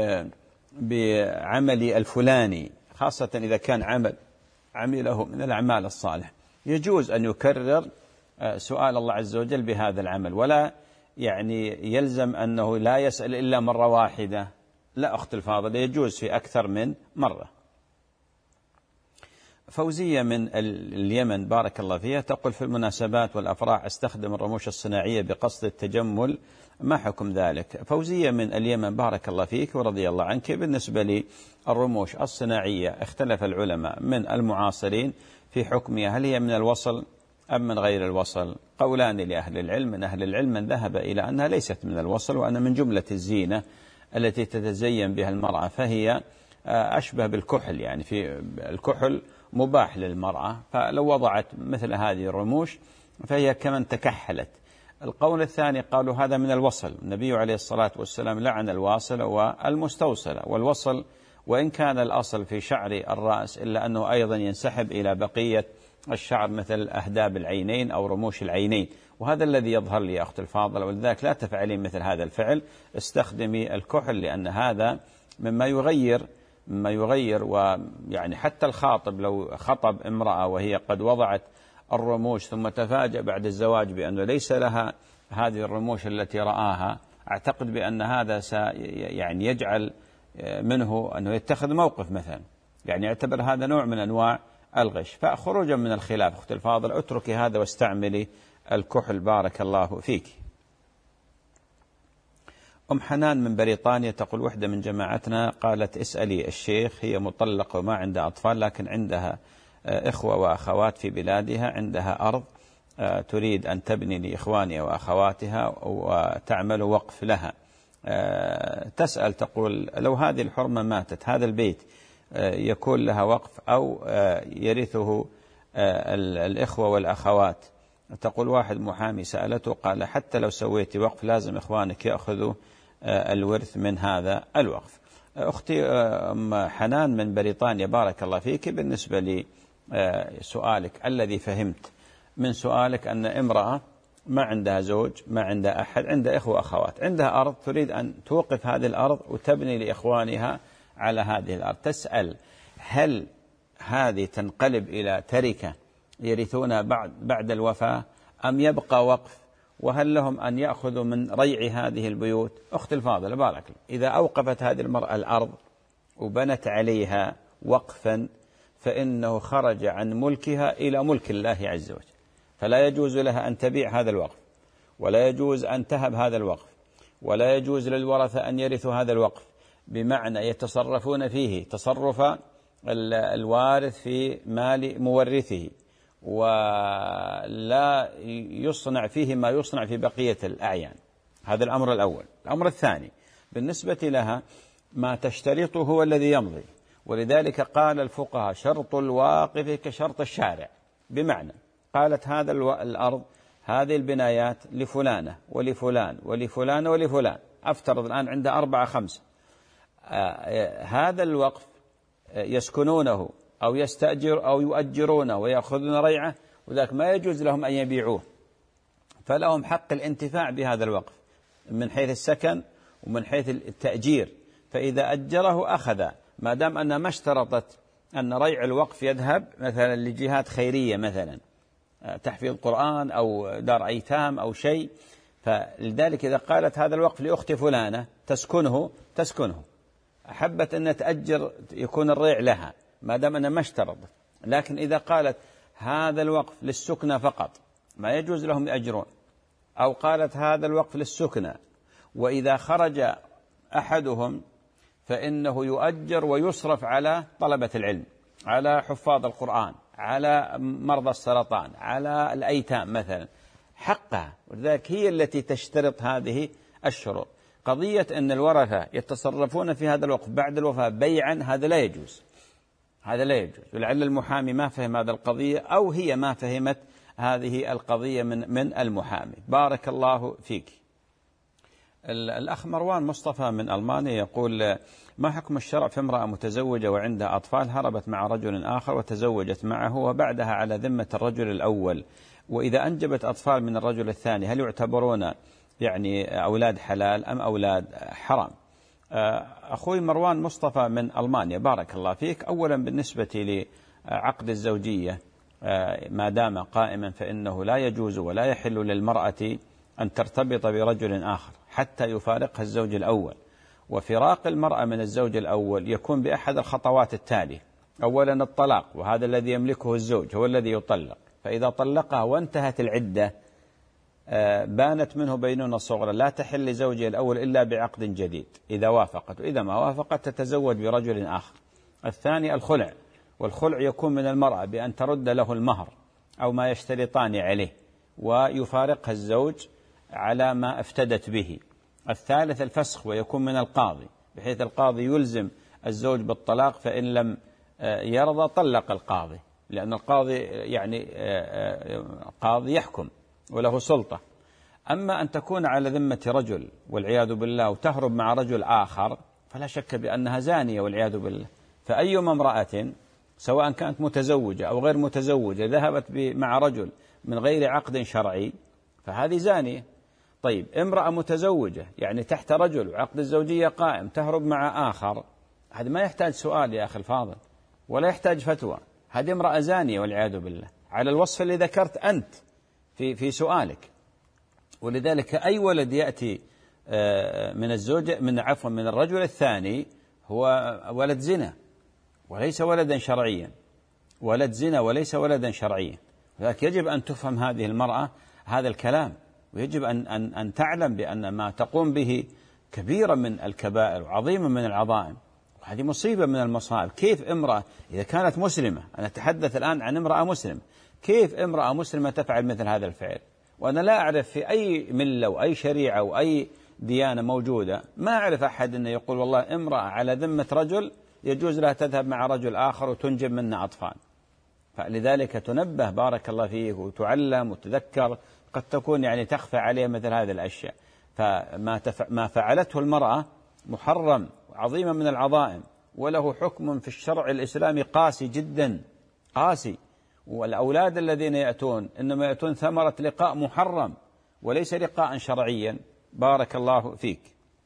بعملي الفلاني، خاصة إذا كان عمل عمله من الأعمال الصالحة. يجوز أن يكرر سؤال الله عز وجل بهذا العمل، ولا يعني يلزم أنه لا يسأل إلا مرة واحدة، لا أخت الفاضل، يجوز في أكثر من مرة. فوزية من اليمن بارك الله فيها تقول في المناسبات والأفراح أستخدم الرموش الصناعية بقصد التجمل، ما حكم ذلك؟ فوزية من اليمن بارك الله فيك ورضي الله عنك، بالنسبة للرموش الصناعية اختلف العلماء من المعاصرين في حكمها، هل هي من الوصل أم من غير الوصل؟ قولان لأهل العلم، من أهل العلم من ذهب إلى أنها ليست من الوصل، وأن من جملة الزينة التي تتزين بها المرأة، فهي أشبه بالكحل، يعني في الكحل مباح للمرأة، فلو وضعت مثل هذه الرموش فهي كمن تكحلت. القول الثاني قالوا هذا من الوصل، النبي عليه الصلاة والسلام لعن الواصل والمستوصل، والوصل وإن كان الأصل في شعر الرأس إلا أنه أيضا ينسحب إلى بقية الشعر مثل أهداب العينين أو رموش العينين، وهذا الذي يظهر لي أخت الفاضلة، ولذلك لا تفعلين مثل هذا الفعل، استخدمي الكحل، لأن هذا مما يغير ما يغير. ويعني حتى الخاطب لو خطب امرأة وهي قد وضعت الرموش ثم تفاجأ بعد الزواج بأنه ليس لها هذه الرموش التي رآها، أعتقد بأن هذا سي يعني يجعل منه أنه يتخذ موقف مثلا، يعني يعتبر هذا نوع من أنواع الغش. فخروجا من الخلاف أختي الفاضل اتركي هذا واستعملي الكحل بارك الله فيك. أم حنان من بريطانيا تقول وحدة من جماعتنا قالت اسألي الشيخ، هي مطلقة وما عندها أطفال لكن عندها إخوة وأخوات في بلادها، عندها أرض تريد أن تبني لإخوانها وأخواتها وتعمل وقف لها. تسأل تقول لو هذه الحرمة ماتت هذا البيت يكون لها وقف أو يرثه الإخوة والأخوات؟ تقول واحد محامي سألته قال حتى لو سويت وقف لازم إخوانك يأخذوا الورث من هذا الوقف. أختي أم حنان من بريطانيا بارك الله فيك، بالنسبة لسؤالك الذي فهمت من سؤالك أن امرأة ما عندها زوج ما عندها أحد، عندها إخوة أخوات، عندها أرض تريد أن توقف هذه الأرض وتبني لإخوانها على هذه الأرض، تسأل هل هذه تنقلب إلى تركة يرثونها بعد بعد الوفاة أم يبقى وقف؟ وهل لهم أن يأخذوا من ريع هذه البيوت؟ أختي الفاضلة بارك الله، إذا أوقفت هذه المرأة الأرض وبنت عليها وقفا فإنه خرج عن ملكها إلى ملك الله عز وجل، فلا يجوز لها أن تبيع هذا الوقف، ولا يجوز أن تهب هذا الوقف، ولا يجوز للورثة أن يرثوا هذا الوقف، بمعنى يتصرفون فيه تصرف الوارث في مال مورثه، ولا يصنع فيه ما يصنع في بقية الأعيان. هذا الأمر الأول. الأمر الثاني بالنسبة لها ما تشترطه هو الذي يمضي، ولذلك قال الفقهاء شرط الواقف كشرط الشارع، بمعنى قالت هذا الأرض هذه البنايات لفلانة ولفلان ولفلان ولفلان، أفترض الآن عندها أربعة خمسة، آه هذا الوقف يسكنونه أو يستأجر أو يؤجرونه ويأخذون ريعه، وذلك ما يجوز لهم أن يبيعوه، فلهم حق الانتفاع بهذا الوقف من حيث السكن ومن حيث التأجير. فإذا أجره أخذ، ما دام أن ما اشترطت أن ريع الوقف يذهب مثلا لجهات خيرية مثلا تحفيظ قرآن أو دار أيتام أو شيء، فلذلك إذا قالت هذا الوقف لأخت فلانة تسكنه تسكنه، أحبت أن تأجر يكون الريع لها ما دام أنها ما اشترطت. لكن إذا قالت هذا الوقف للسكنة فقط ما يجوز لهم يأجرون، أو قالت هذا الوقف للسكنة وإذا خرج أحدهم فإنه يؤجر ويصرف على طلبة العلم، على حفاظ القرآن، على مرضى السرطان، على الأيتام مثلا، حقها، ولذلك هي التي تشترط هذه الشروط. قضية أن الورثة يتصرفون في هذا الوقف بعد الوفاة بيعا هذا لا يجوز، هذا لا يجوز، ولعل المحامي ما فهم هذا القضية أو هي ما فهمت هذه القضية من من المحامي. بارك الله فيك. الأخ مروان مصطفى من ألمانيا يقول ما حكم الشرع في امرأة متزوجة وعندها أطفال هربت مع رجل آخر وتزوجت معه وبعدها على ذمة الرجل الأول، وإذا أنجبت أطفال من الرجل الثاني هل يعتبرون يعني أولاد حلال أم أولاد حرام؟ أخوي مروان مصطفى من ألمانيا بارك الله فيك، أولا بالنسبة لعقد الزوجية ما دام قائما فإنه لا يجوز ولا يحل للمرأة أن ترتبط برجل آخر حتى يفارقها الزوج الأول. وفراق المرأة من الزوج الأول يكون بأحد الخطوات التالية: أولا الطلاق، وهذا الذي يملكه الزوج هو الذي يطلق، فإذا طلقها وانتهت العدة بانت منه بينونة صغرى لا تحل لزوجها الأول إلا بعقد جديد إذا وافقت، وإذا ما وافقت تتزوج برجل آخر. الثاني الخلع، والخلع يكون من المرأة بأن ترد له المهر أو ما يشترطان عليه ويفارقها الزوج على ما افتدت به. الثالث الفسخ، ويكون من القاضي بحيث القاضي يلزم الزوج بالطلاق، فإن لم يرضى طلق القاضي، لأن القاضي يعني قاضي يحكم وله سلطة. أما أن تكون على ذمة رجل والعياذ بالله وتهرب مع رجل آخر فلا شك بأنها زانية والعياذ بالله. فأيما امرأة سواء كانت متزوجة أو غير متزوجة ذهبت مع رجل من غير عقد شرعي فهذه زانية. طيب امرأة متزوجة يعني تحت رجل وعقد الزوجية قائم تهرب مع آخر، هذا ما يحتاج سؤال يا أخي الفاضل ولا يحتاج فتوى، هذه امرأة زانية والعياذ بالله على الوصف اللي ذكرت أنت في في سؤالك. ولذلك أي ولد يأتي من الزوجة من عفوا من الرجل الثاني هو ولد زنا وليس ولدا شرعيا، ولد زنا وليس ولدا شرعيا. لذلك يجب أن تفهم هذه المرأة هذا الكلام، ويجب أن أن أن تعلم بأن ما تقوم به كبيرة من الكبائر وعظيمة من العظائم، وهذه مصيبة من المصائب. كيف امرأة إذا كانت مسلمة، أنا أتحدث الآن عن امرأة مسلمة، كيف امرأة مسلمة تفعل مثل هذا الفعل؟ وأنا لا أعرف في أي ملة وأي شريعة وأي ديانة موجودة ما أعرف أحد أنه يقول والله امرأة على ذمة رجل يجوز لها تذهب مع رجل آخر وتنجب منه أطفال. فلذلك تنبه بارك الله فيك وتعلم وتذكر، قد تكون يعني تخفى عليه مثل هذه الأشياء. فما تف... ما فعلته المرأة محرم عظيمة من العظائم، وله حكم في الشرع الإسلامي قاسي جدا قاسي. والأولاد الذين يأتون إنما يأتون ثمرة لقاء محرم وليس لقاء شرعيا. بارك الله فيك.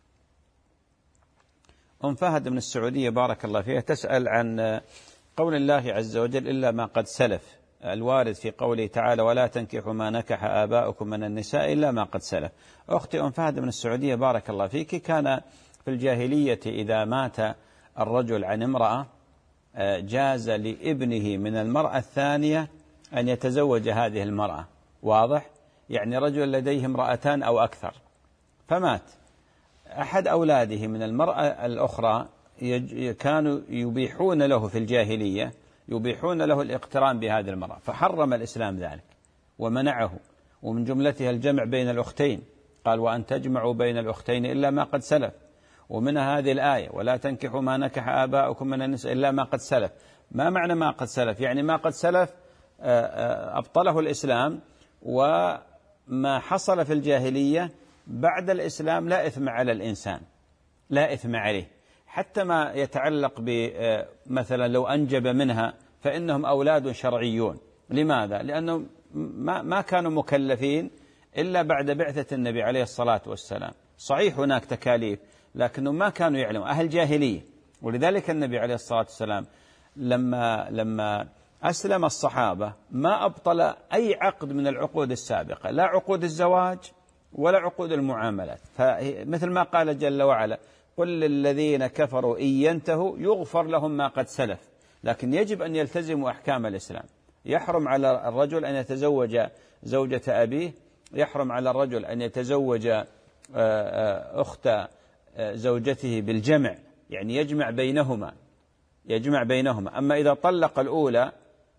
أم فهد من السعودية بارك الله فيها تسأل عن قول الله عز وجل إلا ما قد سلف، الوارد في قوله تعالى ولا تنكحوا ما نكح آباؤكم من النساء إلا ما قد سلف. أختي أم فهد من السعودية بارك الله فيك، كان في الجاهلية إذا مات الرجل عن امرأة جاز لابنه من المرأة الثانية أن يتزوج هذه المرأة. واضح؟ يعني رجل لديه امرأتان أو أكثر، فمات أحد أولاده من المرأة الأخرى، كانوا يبيحون له في الجاهلية يبيحون له الاقتران بهذه المرأة، فحرم الإسلام ذلك ومنعه، ومن جملتها الجمع بين الأختين، قال وأن تجمعوا بين الأختين إلا ما قد سلف. ومنها هذه الآية ولا تنكحوا ما نكح آباؤكم من النساء إلا ما قد سلف. ما معنى ما قد سلف؟ يعني ما قد سلف أبطله الإسلام، وما حصل في الجاهلية بعد الإسلام لا إثم على الإنسان، لا إثم عليه. حتى ما يتعلق بمثلا لو أنجب منها فإنهم أولاد شرعيون. لماذا؟ لأنهم ما كانوا مكلفين إلا بعد بعثة النبي عليه الصلاة والسلام. صحيح هناك تكاليف لكنهم ما كانوا يعلمون، أهل جاهلية. ولذلك النبي عليه الصلاة والسلام لما لما أسلم الصحابة ما أبطل أي عقد من العقود السابقة، لا عقود الزواج ولا عقود المعاملات. فمثل ما قال جل وعلا قل للذين كفروا إن ينتهوا يغفر لهم ما قد سلف. لكن يجب أن يلتزموا أحكام الإسلام. يحرم على الرجل أن يتزوج زوجة أبيه، يحرم على الرجل أن يتزوج أخت زوجته بالجمع، يعني يجمع بينهما يجمع بينهما. أما إذا طلق الأولى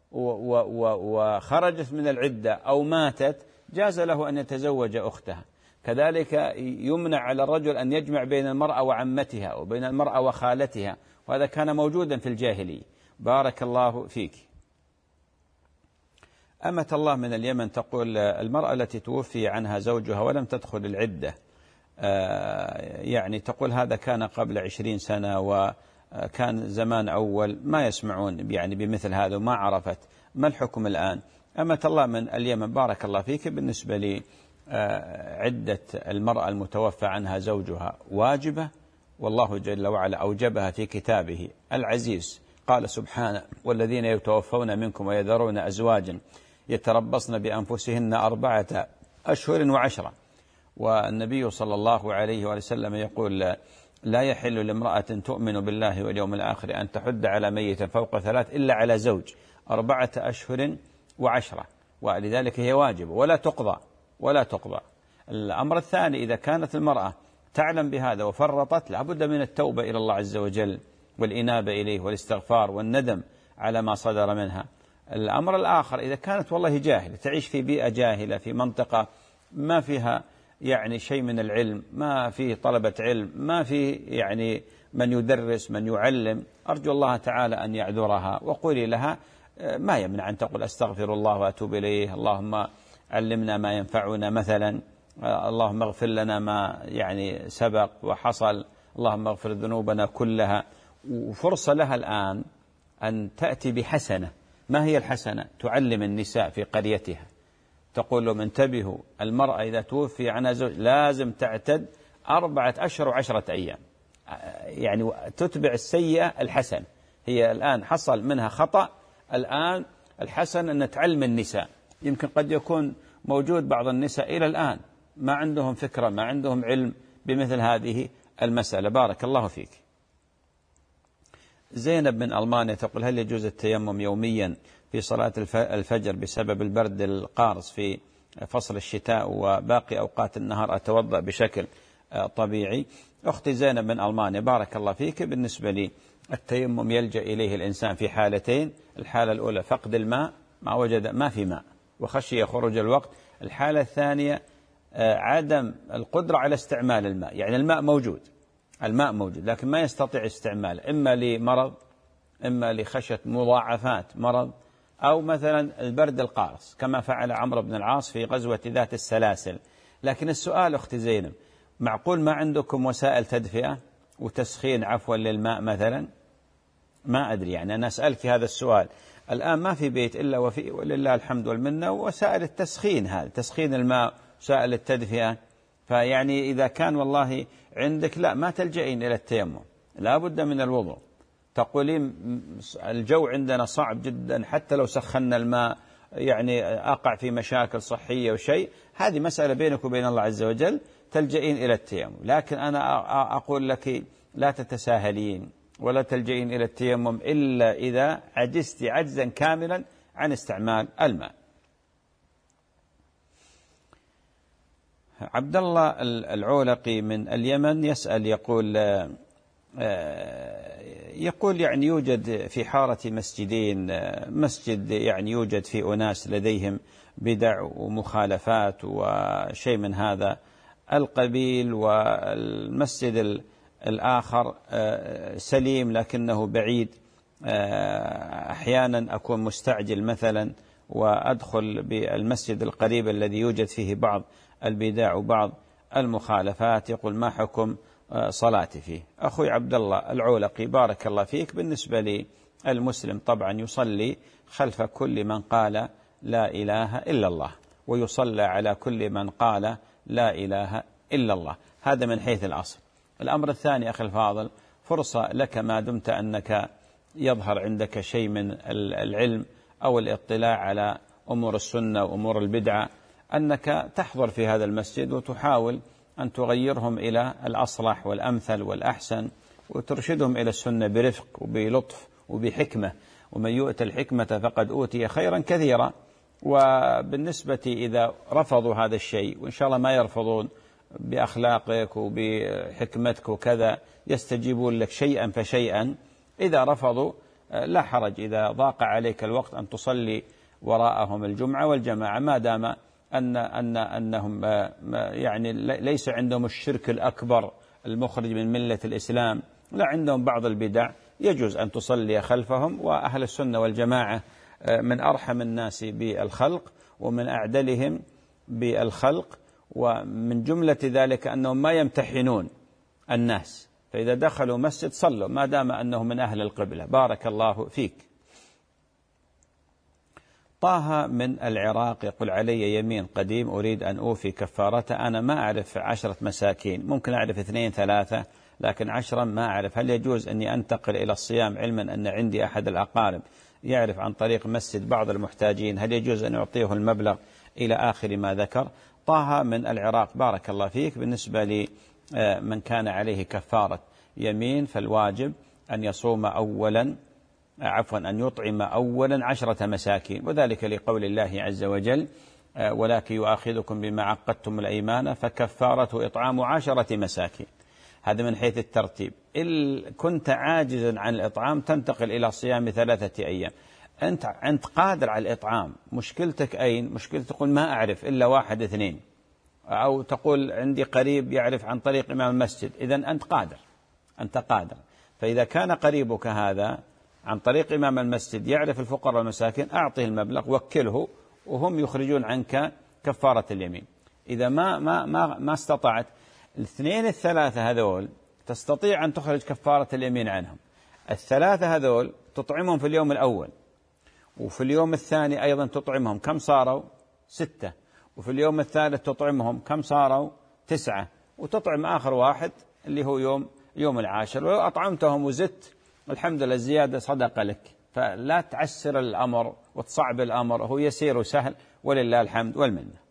وخرجت من العدة أو ماتت جاز له أن يتزوج أختها. كذلك يمنع على الرجل أن يجمع بين المرأة وعمتها وبين المرأة وخالتها، وهذا كان موجودا في الجاهلية. بارك الله فيك. أمة الله من اليمن تقول المرأة التي توفي عنها زوجها ولم تدخل العدة، يعني تقول هذا كان قبل عشرين سنة وكان زمان أول ما يسمعون يعني بمثل هذا وما عرفت، ما الحكم الآن؟ أمة الله من اليمن بارك الله فيك، بالنسبة لي عدة المرأة المتوفى عنها زوجها واجبة، والله جل وعلا أوجبها في كتابه العزيز. قال سبحانه والذين يتوفون منكم ويذرون أزواجا يتربصن بأنفسهن أربعة أشهر وعشرة. والنبي صلى الله عليه وسلم يقول لا يحل لامرأة تؤمن بالله واليوم الآخر أن تحد على ميت فوق ثلاث إلا على زوج أربعة أشهر وعشرة، ولذلك هي واجبة ولا تقضى ولا تقضى. الأمر الثاني إذا كانت المرأة تعلم بهذا وفرطت لابد من التوبة إلى الله عز وجل والإنابة إليه والاستغفار والندم على ما صدر منها. الأمر الآخر إذا كانت والله جاهلة، تعيش في بيئة جاهلة في منطقة ما فيها يعني شيء من العلم، ما فيه طلبة علم، ما فيه يعني من يدرس من يعلم، أرجو الله تعالى أن يعذرها وقولي لها ما يمنع أن تقول أستغفر الله وأتوب إليه، اللهم علمنا ما ينفعنا مثلا، اللهم اغفر لنا ما يعني سبق وحصل، اللهم اغفر ذنوبنا كلها. وفرصة لها الآن أن تأتي بحسنة. ما هي الحسنة؟ تعلم النساء في قريتها، تقول لهم انتبهوا المرأة إذا توفي عنها زوج لازم تعتد أربعة أشهر وعشرة أيام، يعني تتبع السيئة الحسن. هي الآن حصل منها خطأ، الآن الحسن أن تعلم النساء. يمكن قد يكون موجود بعض النساء إلى الآن ما عندهم فكرة، ما عندهم علم بمثل هذه المسألة. بارك الله فيك. زينب من ألمانيا تقول: هل يجوز التيمم يوميا في صلاة الفجر بسبب البرد القارس في فصل الشتاء وباقي أوقات النهار أتوضأ بشكل طبيعي؟ أختي زينب من ألمانيا بارك الله فيك، بالنسبة لي التيمم يلجأ إليه الإنسان في حالتين: الحالة الأولى فقد الماء، ما وجد ما في ماء وخشي خروج الوقت. الحالة الثانية عدم القدرة على استعمال الماء، يعني الماء موجود الماء موجود لكن ما يستطيع استعماله، إما لمرض، إما لخشية مضاعفات مرض، أو مثلا البرد القارس كما فعل عمرو بن العاص في غزوة ذات السلاسل. لكن السؤال أختي زينب، معقول ما عندكم وسائل تدفئة وتسخين عفوا للماء مثلا؟ ما أدري، يعني أنا أسألك هذا السؤال. الآن ما في بيت إلا وفي ولله الحمد والمنة وسائل التسخين، هذا تسخين الماء، وسائل التدفئة. فيعني إذا كان والله عندك لا ما تلجئين إلى التيمم، لا بد من الوضوء. تقولين الجو عندنا صعب جدا، حتى لو سخنا الماء يعني أقع في مشاكل صحية وشيء، هذه مسألة بينك وبين الله عز وجل، تلجئين إلى التيمم. لكن أنا أقول لك لا تتساهلين ولا تلجئين إلى التيمم إلا إذا عجزت عجزا كاملا عن استعمال الماء. عبد الله العولقي من اليمن يسأل يقول يقول يعني يوجد في حارة مسجدين، مسجد يعني يوجد في أناس لديهم بدع ومخالفات وشيء من هذا القبيل، والمسجد الآخر سليم لكنه بعيد. أحيانا أكون مستعجل مثلا وأدخل بالمسجد القريب الذي يوجد فيه بعض البدع وبعض المخالفات، يقول ما حكم صلاتي فيه؟ أخوي عبد الله العولقي بارك الله فيك، بالنسبة لي المسلم طبعا يصلي خلف كل من قال لا إله إلا الله، ويصلى على كل من قال لا إله إلا الله، هذا من حيث الأصل. الأمر الثاني أخي الفاضل، فرصة لك ما دمت أنك يظهر عندك شيء من العلم أو الاطلاع على أمور السنة وأمور البدعة، أنك تحضر في هذا المسجد وتحاول أن تغيرهم إلى الأصلح والأمثل والأحسن، وترشدهم إلى السنة برفق وبلطف وبحكمة، ومن يؤت الحكمة فقد أوتي خيرا كثيرا. وبالنسبة إذا رفضوا هذا الشيء، وإن شاء الله ما يرفضون بأخلاقك وبحكمتك وكذا، يستجيبون لك شيئا فشيئا. إذا رفضوا لا حرج، إذا ضاق عليك الوقت أن تصلي وراءهم الجمعة والجماعة، ما دام أن أن أنهم يعني ليس عندهم الشرك الأكبر المخرج من ملة الإسلام، لا عندهم بعض البدع، يجوز أن تصلي خلفهم. وأهل السنة والجماعة من أرحم الناس بالخلق ومن أعدلهم بالخلق، ومن جملة ذلك أنهم ما يمتحنون الناس، فإذا دخلوا مسجد صلوا ما دام أنهم من أهل القبلة. بارك الله فيك. طه من العراق يقول علي يمين قديم أريد أن أوفي كفارته، أنا ما أعرف عشرة مساكين، ممكن أعرف اثنين ثلاثة لكن عشرا ما أعرف. هل يجوز أني أنتقل إلى الصيام علما أن عندي أحد الأقارب يعرف عن طريق مسجد بعض المحتاجين، هل يجوز أن يعطيه المبلغ إلى آخر ما ذكر؟ طه من العراق بارك الله فيك، بالنسبة لي من كان عليه كفارة يمين فالواجب أن يصوم أولا عفوا أن يطعم أولا عشرة مساكين، وذلك لقول الله عز وجل ولكن يؤاخذكم بما عقدتم الأيمان فكفارة إطعام عشرة مساكين. هذا من حيث الترتيب. إن كنت عاجزا عن الإطعام تنتقل إلى صيام ثلاثة أيام. أنت أنت قادر على الإطعام، مشكلتك أين؟ مشكلتك تقول ما أعرف إلا واحد اثنين، أو تقول عندي قريب يعرف عن طريق إمام المسجد. إذن أنت قادر، أنت قادر. فإذا كان قريبك هذا عن طريق إمام المسجد يعرف الفقراء والمساكين، أعطيه المبلغ وكله وهم يخرجون عنك كفارة اليمين. إذا ما ما ما ما استطعت الاثنين الثلاثة هذول تستطيع أن تخرج كفارة اليمين عنهم. الثلاثة هذول تطعمهم في اليوم الأول، وفي اليوم الثاني أيضا تطعمهم، كم صاروا؟ ستة. وفي اليوم الثالث تطعمهم، كم صاروا؟ تسعة. وتطعم آخر واحد اللي هو يوم يوم العاشر، ولو أطعمتهم وزدت الحمد لله الزيادة صدقة لك. فلا تعسر الأمر وتصعب الأمر، هو يسير وسهل ولله الحمد والمنة.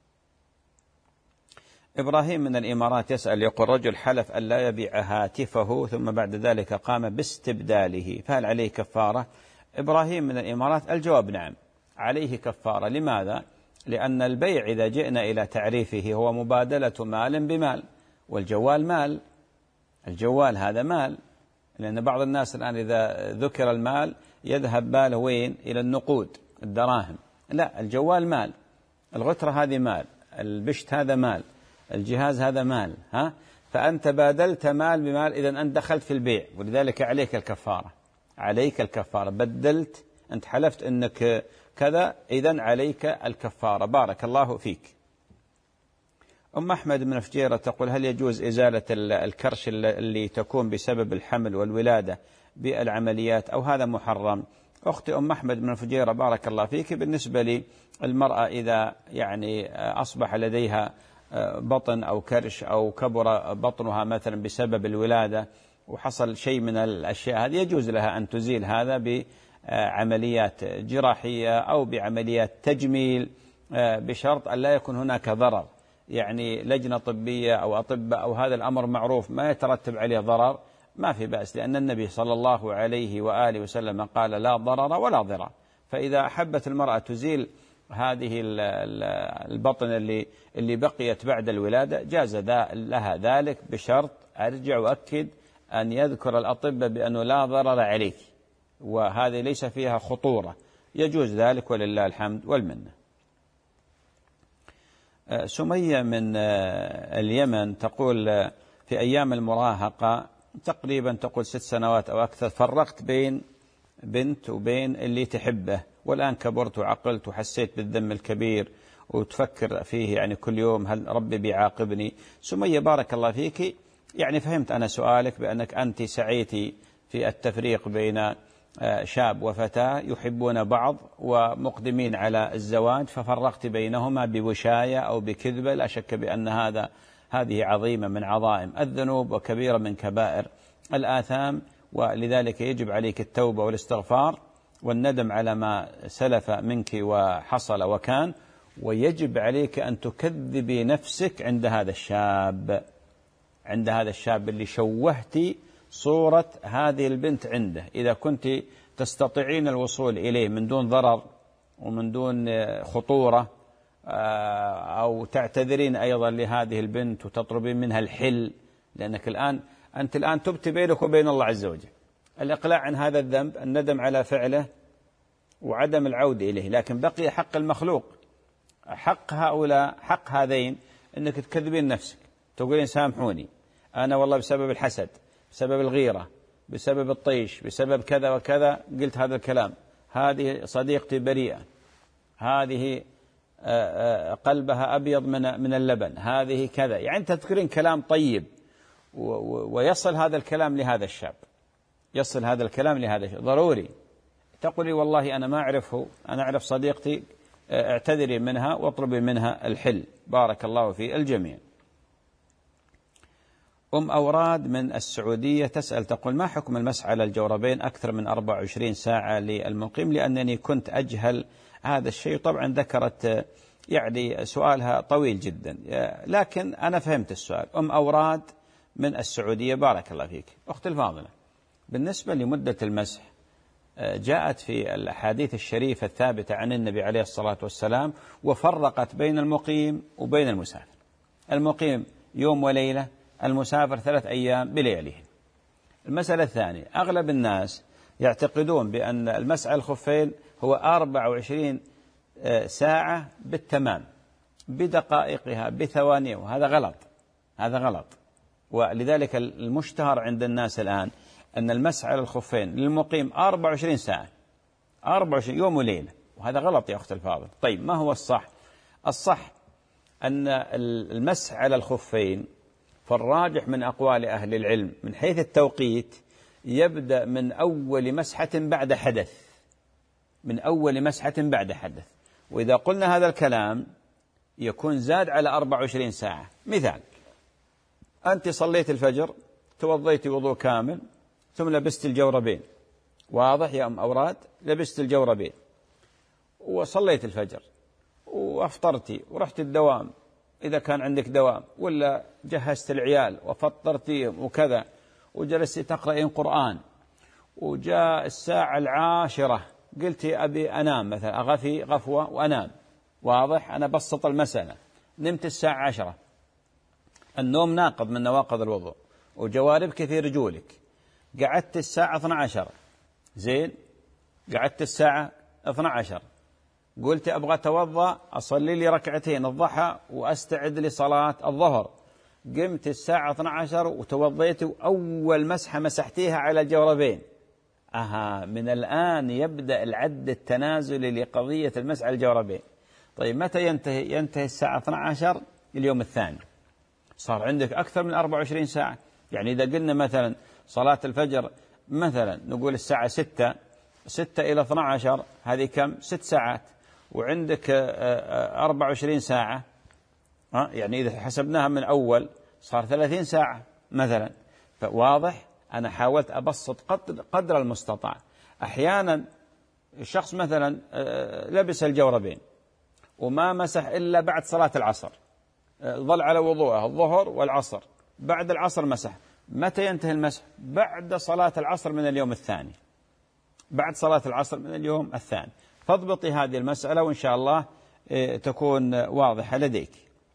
إبراهيم من الإمارات يسأل يقول: رجل حلف أن لا يبيع هاتفه ثم بعد ذلك قام باستبداله، فهل عليه كفارة؟ إبراهيم من الإمارات الجواب نعم، عليه كفارة. لماذا؟ لأن البيع إذا جئنا إلى تعريفه هو مبادلة مال بمال، والجوال مال، الجوال هذا مال، لأن بعض الناس الآن إذا ذكر المال يذهب باله وين؟ إلى النقود الدراهم. لا، الجوال مال، الغترة هذه مال، البشت هذا مال، الجهاز هذا مال. ها؟ فأنت بادلت مال بمال، إذن أنت دخلت في البيع، ولذلك عليك الكفارة، عليك الكفارة. بدلت، أنت حلفت أنك كذا، إذن عليك الكفارة. بارك الله فيك. أم أحمد من فجيرة تقول: هل يجوز إزالة الكرش اللي تكون بسبب الحمل والولادة بالعمليات أو هذا محرم؟ أختي أم أحمد من فجيرة بارك الله فيك، بالنسبة للمرأة إذا يعني أصبح لديها بطن أو كرش أو كبر بطنها مثلا بسبب الولادة وحصل شيء من الأشياء هذه، يجوز لها أن تزيل هذا بعمليات جراحية أو بعمليات تجميل، بشرط أن لا يكون هناك ضرر، يعني لجنة طبية أو أطباء أو هذا الأمر معروف ما يترتب عليه ضرر، ما في بأس، لأن النبي صلى الله عليه وآله وسلم قال: لا ضرر ولا ضرر. فإذا أحبت المرأة تزيل هذه البطن اللي اللي بقيت بعد الولادة جاز لها ذلك، بشرط أرجع وأكد أن يذكر الأطباء بأنه لا ضرر عليك، وهذه ليس فيها خطورة، يجوز ذلك ولله الحمد والمنة. سمية من اليمن تقول: في أيام المراهقة تقريبا تقول ست سنوات أو أكثر فرقت بين بنت وبين اللي تحبه، والآن كبرت وعقلت وحسيت بالذنب الكبير وتفكر فيه يعني كل يوم هل ربي بيعاقبني. سمية بارك الله فيك، يعني فهمت أنا سؤالك بأنك أنت سعيتي في التفريق بين شاب وفتاة يحبون بعض ومقدمين على الزواج، ففرقت بينهما بوشاية أو بكذبة. لا شك بأن هذا هذه عظيمة من عظائم الذنوب وكبيرة من كبائر الآثام، ولذلك يجب عليك التوبة والاستغفار والندم على ما سلف منك وحصل وكان، ويجب عليك أن تكذبي نفسك عند هذا الشاب، عند هذا الشاب اللي شوهتي صورة هذه البنت عنده. إذا كنت تستطيعين الوصول إليه من دون ضرر ومن دون خطورة، أو تعتذرين أيضا لهذه البنت وتطلبين منها الحل، لأنك الآن أنت الآن تبت بينك وبين الله عز وجل، الإقلاع عن هذا الذنب، الندم على فعله وعدم العودة إليه. لكن بقي حق المخلوق، حق هؤلاء، حق هذين، أنك تكذبين نفسك، تقولين سامحوني أنا والله بسبب الحسد، بسبب الغيرة، بسبب الطيش، بسبب كذا وكذا قلت هذا الكلام، هذه صديقتي بريئة، هذه قلبها أبيض من من اللبن، هذه كذا، يعني تذكرين كلام طيب، ويصل هذا الكلام لهذا الشاب، يصل هذا الكلام لهذا الشاب ضروري. تقولي والله أنا ما أعرفه، أنا أعرف صديقتي، اعتذري منها واطلبي منها الحل. بارك الله في الجميع. أم أوراد من السعودية تسأل تقول: ما حكم المسح على الجوربين أكثر من أربع وعشرين ساعة للمقيم؟ لأنني كنت أجهل هذا الشيء. طبعا ذكرت يعني سؤالها طويل جدا، لكن أنا فهمت السؤال. أم أوراد من السعودية بارك الله فيك. أخت الفاضلة، بالنسبة لمدة المسح جاءت في الأحاديث الشريفة الثابتة عن النبي عليه الصلاة والسلام، وفرقت بين المقيم وبين المسافر. المقيم يوم وليلة، المسافر ثلاث أيام بلياليهم. المسألة الثانية، أغلب الناس يعتقدون بأن المسح على الخفين هو أربع وعشرين ساعة بالتمام بدقائقها بثوانيها، وهذا غلط، هذا غلط. ولذلك المشتهر عند الناس الآن أن المسح على الخفين للمقيم أربع وعشرين ساعة، أربع وعشرين يوم وليلة، وهذا غلط يا أخت الفاضل. طيب ما هو الصح؟ الصح أن المسح على الخفين فالراجح من أقوال أهل العلم من حيث التوقيت يبدأ من أول مسحة بعد حدث، من أول مسحة بعد حدث. وإذا قلنا هذا الكلام يكون زاد على أربع وعشرين ساعة. مثال، أنت صليت الفجر توضيت وضوء كامل ثم لبست الجوربين، واضح يا أم أوراد؟ لبست الجوربين وصليت الفجر وأفطرتي ورحت الدوام إذا كان عندك دوام، ولا جهزت العيال وفطرتيهم وكذا، وجلست تقرأين قرآن، وجاء الساعة العاشرة قلتي أبي أنام مثلا، أغفي غفوة وأنام، واضح؟ أنا بسط المسألة. نمت الساعة عشرة، النوم ناقض من نواقض الوضوء، وجواربك في رجولك، قعدت الساعة اثنتي عشرة، زين، قعدت الساعة اثنتي عشرة، قلت أبغى أتوضأ أصلي لي ركعتين الضحى وأستعد لصلاة الظهر، قمت الساعة اثنتي عشرة وتوضيت، وأول مسحة مسحتيها على الجوربين. أها، من الآن يبدأ العد التنازلي لقضية المسح على الجوربين. طيب متى ينتهي؟ ينتهي الساعة اثنتي عشرة اليوم الثاني، صار عندك أكثر من أربعة وعشرين ساعة. يعني إذا قلنا مثلا صلاة الفجر مثلا نقول الساعة ستة، ستة إلى اثنتي عشرة هذه كم؟ ست ساعات، وعندك أربعة وعشرين ساعة، يعني إذا حسبناها من أول صار ثلاثين ساعة مثلا. فواضح أنا حاولت أبسط قدر, قدر المستطاع. أحيانا الشخص مثلا لبس الجوربين وما مسح إلا بعد صلاة العصر، ظل على وضوءه الظهر والعصر، بعد العصر مسح. متى ينتهي المسح؟ بعد صلاة العصر من اليوم الثاني، بعد صلاة العصر من اليوم الثاني. فاضبطي هذه المسألة وإن شاء الله تكون واضحة لديك.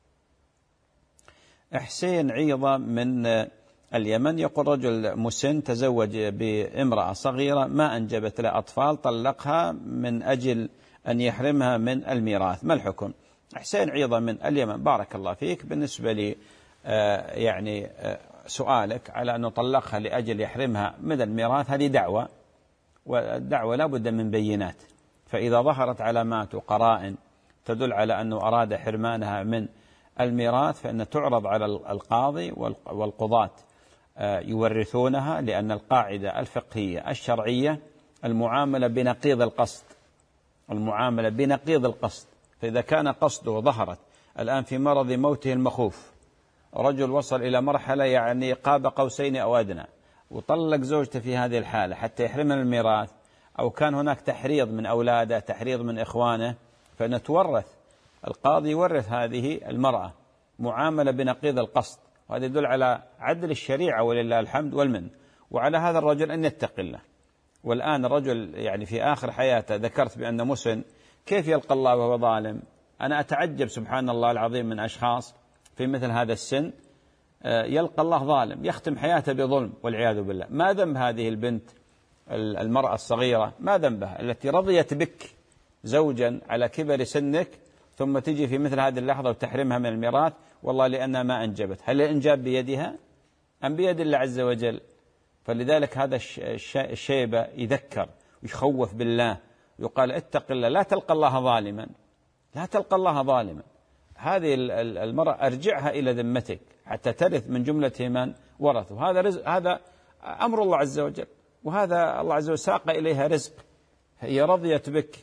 حسين عيضة من اليمن يقول رجل مسن تزوج بامرأة صغيرة ما أنجبت له أطفال، طلقها من أجل أن يحرمها من الميراث، ما الحكم؟ حسين عيضة من اليمن، بارك الله فيك. بالنسبة لي يعني سؤالك على أنه طلقها لأجل يحرمها من الميراث، هذه دعوة، والدعوة لا بد من بينات. فإذا ظهرت علامات وقرائن تدل على أنه أراد حرمانها من الميراث فإن تعرض على القاضي والقضاة يورثونها، لأن القاعدة الفقهية الشرعية المعاملة بنقيض القصد، المعاملة بنقيض القصد. فإذا كان قصده ظهرت الآن في مرض موته المخوف، رجل وصل إلى مرحلة يعني قاب قوسين أو أدنى وطلق زوجته في هذه الحالة حتى يحرمها الميراث، أو كان هناك تحريض من أولاده، تحريض من إخوانه، فإن تورث، القاضي يورث هذه المرأة معاملة بنقيض القصد، وهذا يدل على عدل الشريعة ولله الحمد والمن. وعلى هذا الرجل أن يتقي الله. والآن الرجل يعني في آخر حياته ذكرت بأن مسن كيف يلقى الله وهو ظالم؟ أنا أتعجب سبحان الله العظيم من أشخاص في مثل هذا السن يلقى الله ظالم، يختم حياته بظلم والعياذ بالله. ما ذنب هذه البنت المرأة الصغيرة؟ ما ذنبها التي رضيت بك زوجا على كبر سنك ثم تجي في مثل هذه اللحظة وتحرمها من الميراث؟ والله لأنها ما أنجبت. هل الإنجاب بيدها أم بيد الله عز وجل؟ فلذلك هذا الشيبة يذكر ويخوف بالله، يقال اتق الله، لا تلقى الله ظالما، لا تلقى الله ظالما. هذه المرأة أرجعها إلى ذمتك حتى ترث من جملة من ورثوا. هذا رزق، هذا أمر الله عز وجل، وهذا الله عز وجل ساق إليها رزق. هي رضيت بك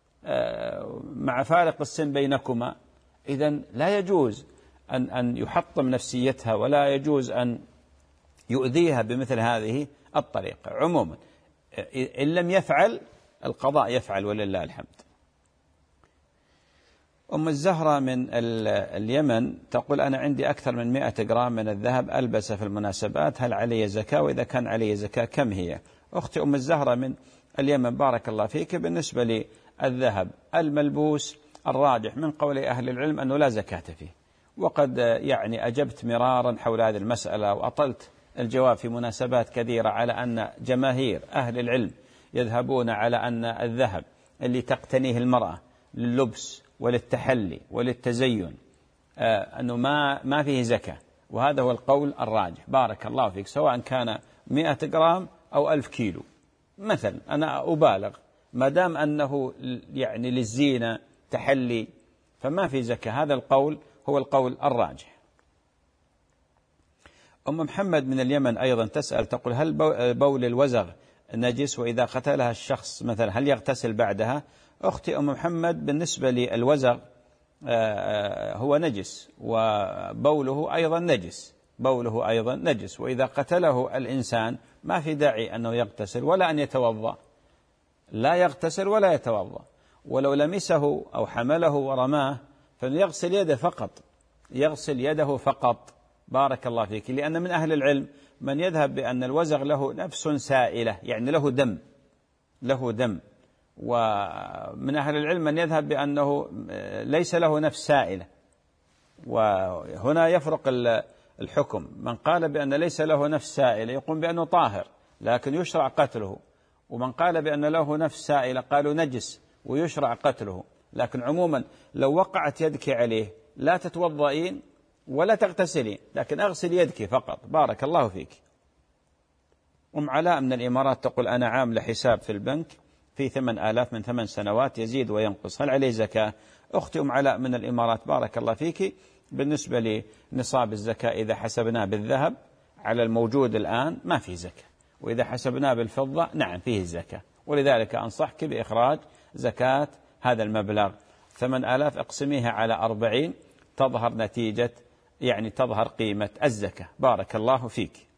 مع فارق السن بينكما، إذن لا يجوز أن أن يحطم نفسيتها، ولا يجوز أن يؤذيها بمثل هذه الطريقة. عموما إن لم يفعل القضاء يفعل ولله الحمد. أم الزهرة من اليمن تقول أنا عندي أكثر من مئة جرام من الذهب ألبسه في المناسبات، هل علي زكاة؟ وإذا كان علي زكاة كم هي؟ أختي أم الزهرة من اليمن بارك الله فيك، بالنسبة للذهب الملبوس الراجح من قول أهل العلم أنه لا زكاة فيه، وقد يعني أجبت مرارا حول هذه المسألة وأطلت الجواب في مناسبات كثيرة على أن جماهير أهل العلم يذهبون على أن الذهب اللي تقتنيه المرأة لللبس وللتحلي وللتزين آه أنه ما ما فيه زكاة، وهذا هو القول الراجح بارك الله فيك، سواء كان مئة جرام أو ألف كيلو مثلا، أنا أبالغ ما دام أنه يعني للزينة تحلي فما في زكاة، هذا القول هو القول الراجح. أم محمد من اليمن أيضا تسأل تقول هل بول الوزغ نجس؟ وإذا قتلها الشخص مثلا هل يغتسل بعدها؟ أختي أم محمد بالنسبة للوزغ هو نجس وبوله أيضا نجس، بوله أيضا نجس، وإذا قتله الإنسان ما في داعي أنه يغتسل ولا أن يتوضأ، لا يغتسل ولا يتوضأ. ولو لمسه أو حمله ورماه فليغسل يده فقط، يغسل يده فقط. بارك الله فيك. لأن من أهل العلم من يذهب بأن الوزغ له نفس سائلة، يعني له دم، له دم. ومن أهل العلم من يذهب بأنه ليس له نفس سائلة، وهنا يفرق الحكم. من قال بأن ليس له نفس سائلة يقول بأنه طاهر لكن يشرع قتله، ومن قال بأن له نفس سائلة قالوا نجس ويشرع قتله. لكن عموما لو وقعت يدك عليه لا تتوضئين ولا تغتسلين، لكن أغسل يدك فقط. بارك الله فيك. أم علاء من الإمارات تقول أنا عاملة حساب في البنك في ثمان آلاف من ثمان سنوات يزيد وينقص، هل عليه زكاة؟ أختي أم علاء من الإمارات بارك الله فيك، بالنسبة لنصاب الزكاة إذا حسبناه بالذهب على الموجود الآن ما فيه زكاة، وإذا حسبناه بالفضة نعم فيه زكاة، ولذلك أنصحك بإخراج زكاة هذا المبلغ. ثمان آلاف اقسميها على أربعين تظهر نتيجة، يعني تظهر قيمة الزكاة. بارك الله فيك.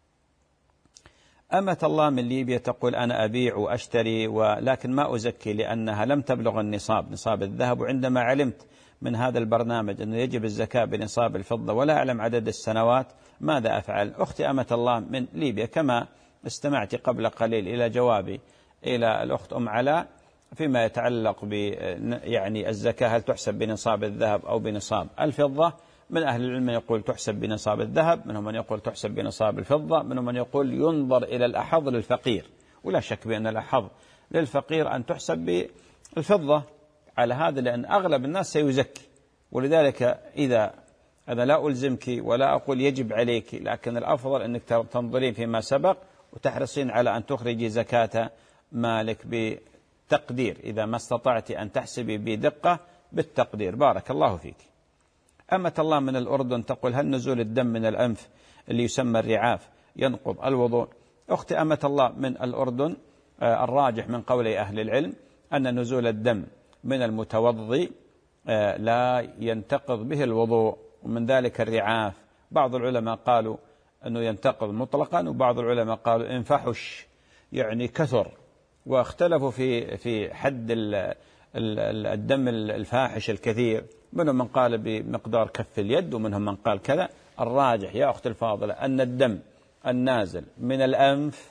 أمة الله من ليبيا تقول أنا أبيع وأشتري ولكن ما أزكي لأنها لم تبلغ النصاب، نصاب الذهب، وعندما علمت من هذا البرنامج أنه يجب الزكاة بنصاب الفضة ولا أعلم عدد السنوات ماذا أفعل؟ أختي أمة الله من ليبيا، كما استمعت قبل قليل إلى جوابي إلى الأخت أم علاء فيما يتعلق ب يعني الزكاة هل تحسب بنصاب الذهب أو بنصاب الفضة، من أهل العلم من يقول تحسب بنصاب الذهب، منهم من يقول تحسب بنصاب الفضة، منهم من يقول ينظر إلى الأحظ للفقير، ولا شك بأن الأحظ للفقير أن تحسب بالفضة على هذا، لأن أغلب الناس سيزكي. ولذلك إذا أنا لا ألزمك ولا أقول يجب عليك، لكن الأفضل أنك تنظرين فيما سبق وتحرصين على أن تخرجي زكاة مالك بتقدير، إذا ما استطعت أن تحسبي بدقة بالتقدير. بارك الله فيك. أمة الله من الأردن تقول هل نزول الدم من الأنف اللي يسمى الرعاف ينقض الوضوء؟ أختي أمة الله من الأردن الراجح من قول أهل العلم أن نزول الدم من المتوضي لا ينتقض به الوضوء، ومن ذلك الرعاف. بعض العلماء قالوا أنه ينتقض مطلقا، وبعض العلماء قالوا إن فحش يعني كثر، واختلفوا في في حد الدم الفاحش الكثير، منهم من قال بمقدار كف اليد ومنهم من قال كذا. الراجح يا أخت الفاضلة أن الدم النازل من الأنف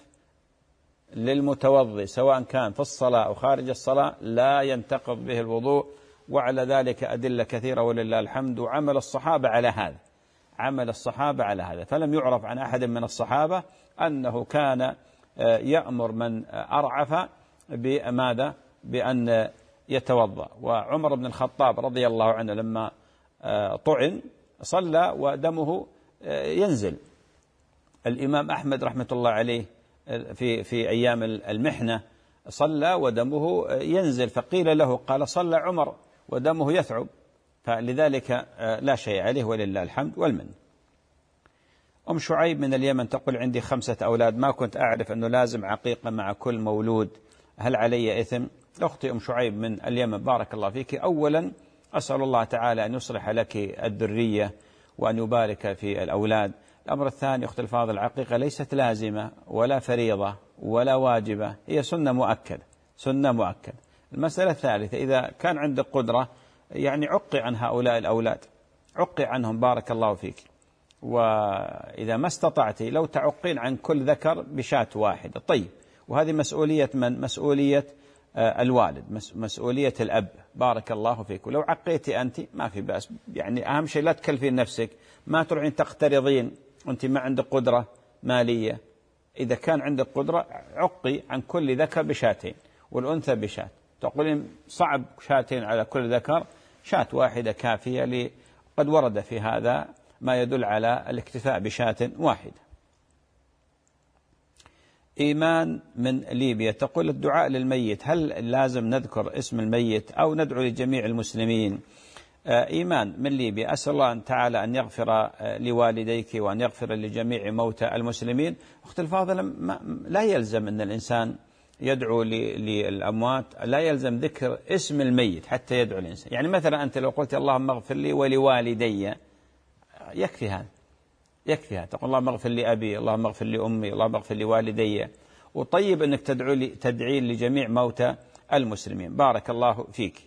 للمتوضي سواء كان في الصلاة أو خارج الصلاة لا ينتقض به الوضوء، وعلى ذلك أدلة كثيرة ولله الحمد، وعمل الصحابة على هذا، عمل الصحابة على هذا، فلم يعرف عن أحد من الصحابة أنه كان يأمر من أرعف بماذا؟ بأن يتوضأ. وعمر بن الخطاب رضي الله عنه لما طعن صلى ودمه ينزل. الإمام أحمد رحمة الله عليه في في أيام المحنة صلى ودمه ينزل، فقيل له قال صلى عمر ودمه يثعب، فلذلك لا شيء عليه ولله الحمد والمن. أم شعيب من اليمن تقول عندي خمسة أولاد ما كنت أعرف أنه لازم عقيقة مع كل مولود، هل علي إثم؟ أختي أم شعيب من اليمن بارك الله فيك، أولا أسأل الله تعالى أن يصلح لك الذرية وأن يبارك في الأولاد. الأمر الثاني أخت الفاضل العقيقة ليست لازمة ولا فريضة ولا واجبة، هي سنة مؤكدة، سنة مؤكدة. المسألة الثالثة إذا كان عندك قدرة يعني عقي عن هؤلاء الأولاد، عقي عنهم بارك الله فيك، وإذا ما استطعتي لو تعقين عن كل ذكر بشاة واحدة طيب، وهذه مسؤولية من؟ مسؤولية الوالد، مسؤولية الأب بارك الله فيك. ولو عقيتي أنت ما في بأس، يعني أهم شيء لا تكلفين نفسك، ما تروحين تقترضين وأنت ما عندك قدرة مالية. إذا كان عندك قدرة عقي عن كل ذكر بشاتين والأنثى بشات، تقولين صعب شاتين على كل ذكر، شات واحدة كافية، قد ورد في هذا ما يدل على الاكتفاء بشات واحدة. إيمان من ليبيا تقول الدعاء للميت هل لازم نذكر اسم الميت أو ندعو لجميع المسلمين؟ إيمان من ليبيا أسأل الله تعالى أن يغفر لوالديك وأن يغفر لجميع موتى المسلمين. أخت الفاضلة لا يلزم أن الإنسان يدعو للأموات، لا يلزم ذكر اسم الميت حتى يدعو الإنسان. يعني مثلا أنت لو قلت اللهم اغفر لي ولوالدي يكفي هذا، يكفيها، تقول اللهم اغفر لي أبي، اللهم اغفر لي أمي، اللهم اغفر لي والدي. وطيب أنك تدعو لي تدعي لجميع موتى المسلمين. بارك الله فيك.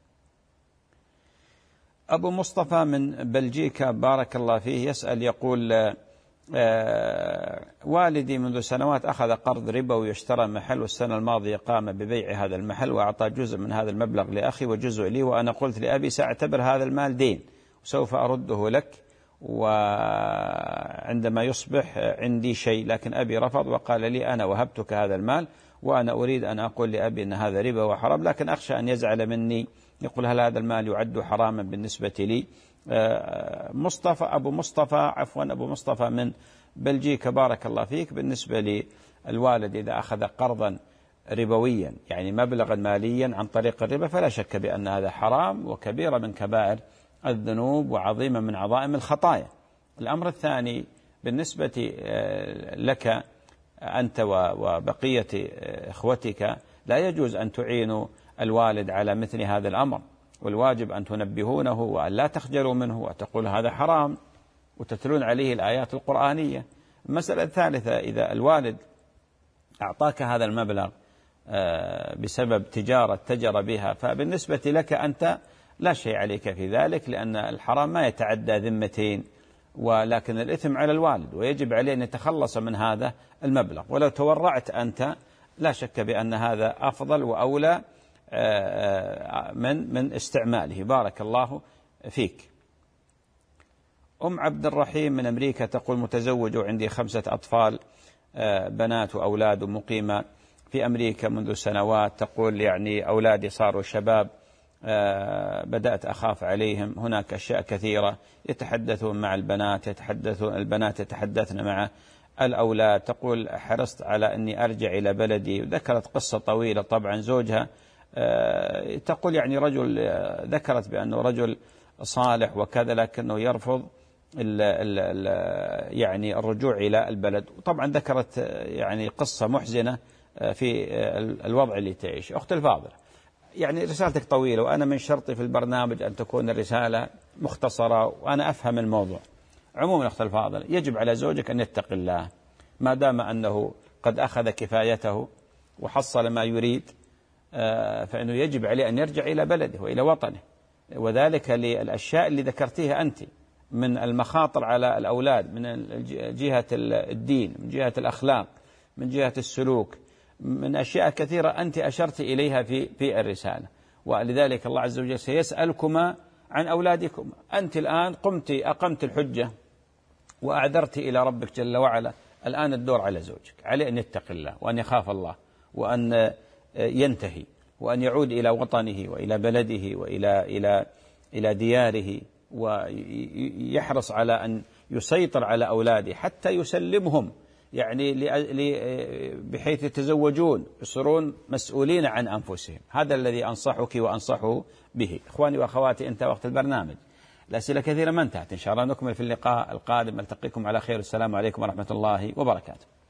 أبو مصطفى من بلجيكا بارك الله فيه يسأل يقول آه والدي منذ سنوات أخذ قرض ربوي واشترى محل، والسنة الماضية قام ببيع هذا المحل وأعطى جزء من هذا المبلغ لأخي وجزء لي، وأنا قلت لأبي سأعتبر هذا المال دين وسوف أرده لك وعندما يصبح عندي شيء، لكن أبي رفض وقال لي أنا وهبتك هذا المال وأنا أريد أن أقول لأبي أن هذا ربا وحرام، لكن أخشى أن يزعل مني، يقول هل هذا المال يعد حراما بالنسبة لي؟ مصطفى أبو مصطفى عفوا أبو مصطفى من بلجيكا بارك الله فيك، بالنسبة للوالد إذا أخذ قرضا ربويا يعني مبلغا ماليا عن طريق الربا فلا شك بأن هذا حرام وكبيرة من كبائر الذنوب وعظيمة من عظائم الخطايا. الأمر الثاني بالنسبة لك أنت وبقية إخوتك لا يجوز أن تعينوا الوالد على مثل هذا الأمر، والواجب أن تنبهونه وأن لا تخجلوا منه وتقول هذا حرام وتتلون عليه الآيات القرآنية. المسألة الثالثة إذا الوالد أعطاك هذا المبلغ بسبب تجارة تجر بها فبالنسبة لك أنت لا شيء عليك في ذلك، لأن الحرام ما يتعدى ذمتين، ولكن الإثم على الوالد ويجب عليه أن يتخلص من هذا المبلغ، ولو تورعت أنت لا شك بأن هذا أفضل وأولى من من استعماله. بارك الله فيك. أم عبد الرحيم من أمريكا تقول متزوج وعندي خمسة أطفال بنات وأولاد ومقيمة في أمريكا منذ سنوات، تقول يعني أولادي صاروا شباب بدأت أخاف عليهم، هناك أشياء كثيرة يتحدثون مع البنات يتحدثون البنات يتحدثن مع الأولاد، تقول حرصت على أني أرجع إلى بلدي، وذكرت قصة طويلة. طبعا زوجها تقول يعني رجل ذكرت بأنه رجل صالح وكذا لكنه يرفض ال ال ال يعني الرجوع إلى البلد، وطبعا ذكرت يعني قصة محزنة في الوضع اللي تعيش. أخت الفاضلة يعني رسالتك طويلة وأنا من شرطي في البرنامج أن تكون الرسالة مختصرة وأنا أفهم الموضوع. عموما أخت الفاضلة يجب على زوجك أن يتقي الله ما دام أنه قد أخذ كفايته وحصل ما يريد، فإنه يجب عليه أن يرجع إلى بلده وإلى وطنه، وذلك للأشياء اللي ذكرتيها أنت من المخاطر على الأولاد، من جهة الدين، من جهة الأخلاق، من جهة السلوك، من أشياء كثيرة أنت أشرت إليها في في الرسالة. ولذلك الله عز وجل سيسألكما عن أولادكم. أنت الآن قمت أقمت الحجة وأعذرت إلى ربك جل وعلا، الآن الدور على زوجك، عليه أن يتقي الله وأن يخاف الله وأن ينتهي وأن يعود إلى وطنه وإلى بلده وإلى إلى إلى دياره، ويحرص على أن يسيطر على أولاده حتى يسلمهم يعني بحيث يتزوجون يصيرون مسؤولين عن أنفسهم. هذا الذي أنصحك وأنصحه به. إخواني وأخواتي انتهى وقت البرنامج، الأسئلة كثيرة ما انتهت، إن شاء الله نكمل في اللقاء القادم. ألتقيكم على خير، السلام عليكم ورحمة الله وبركاته.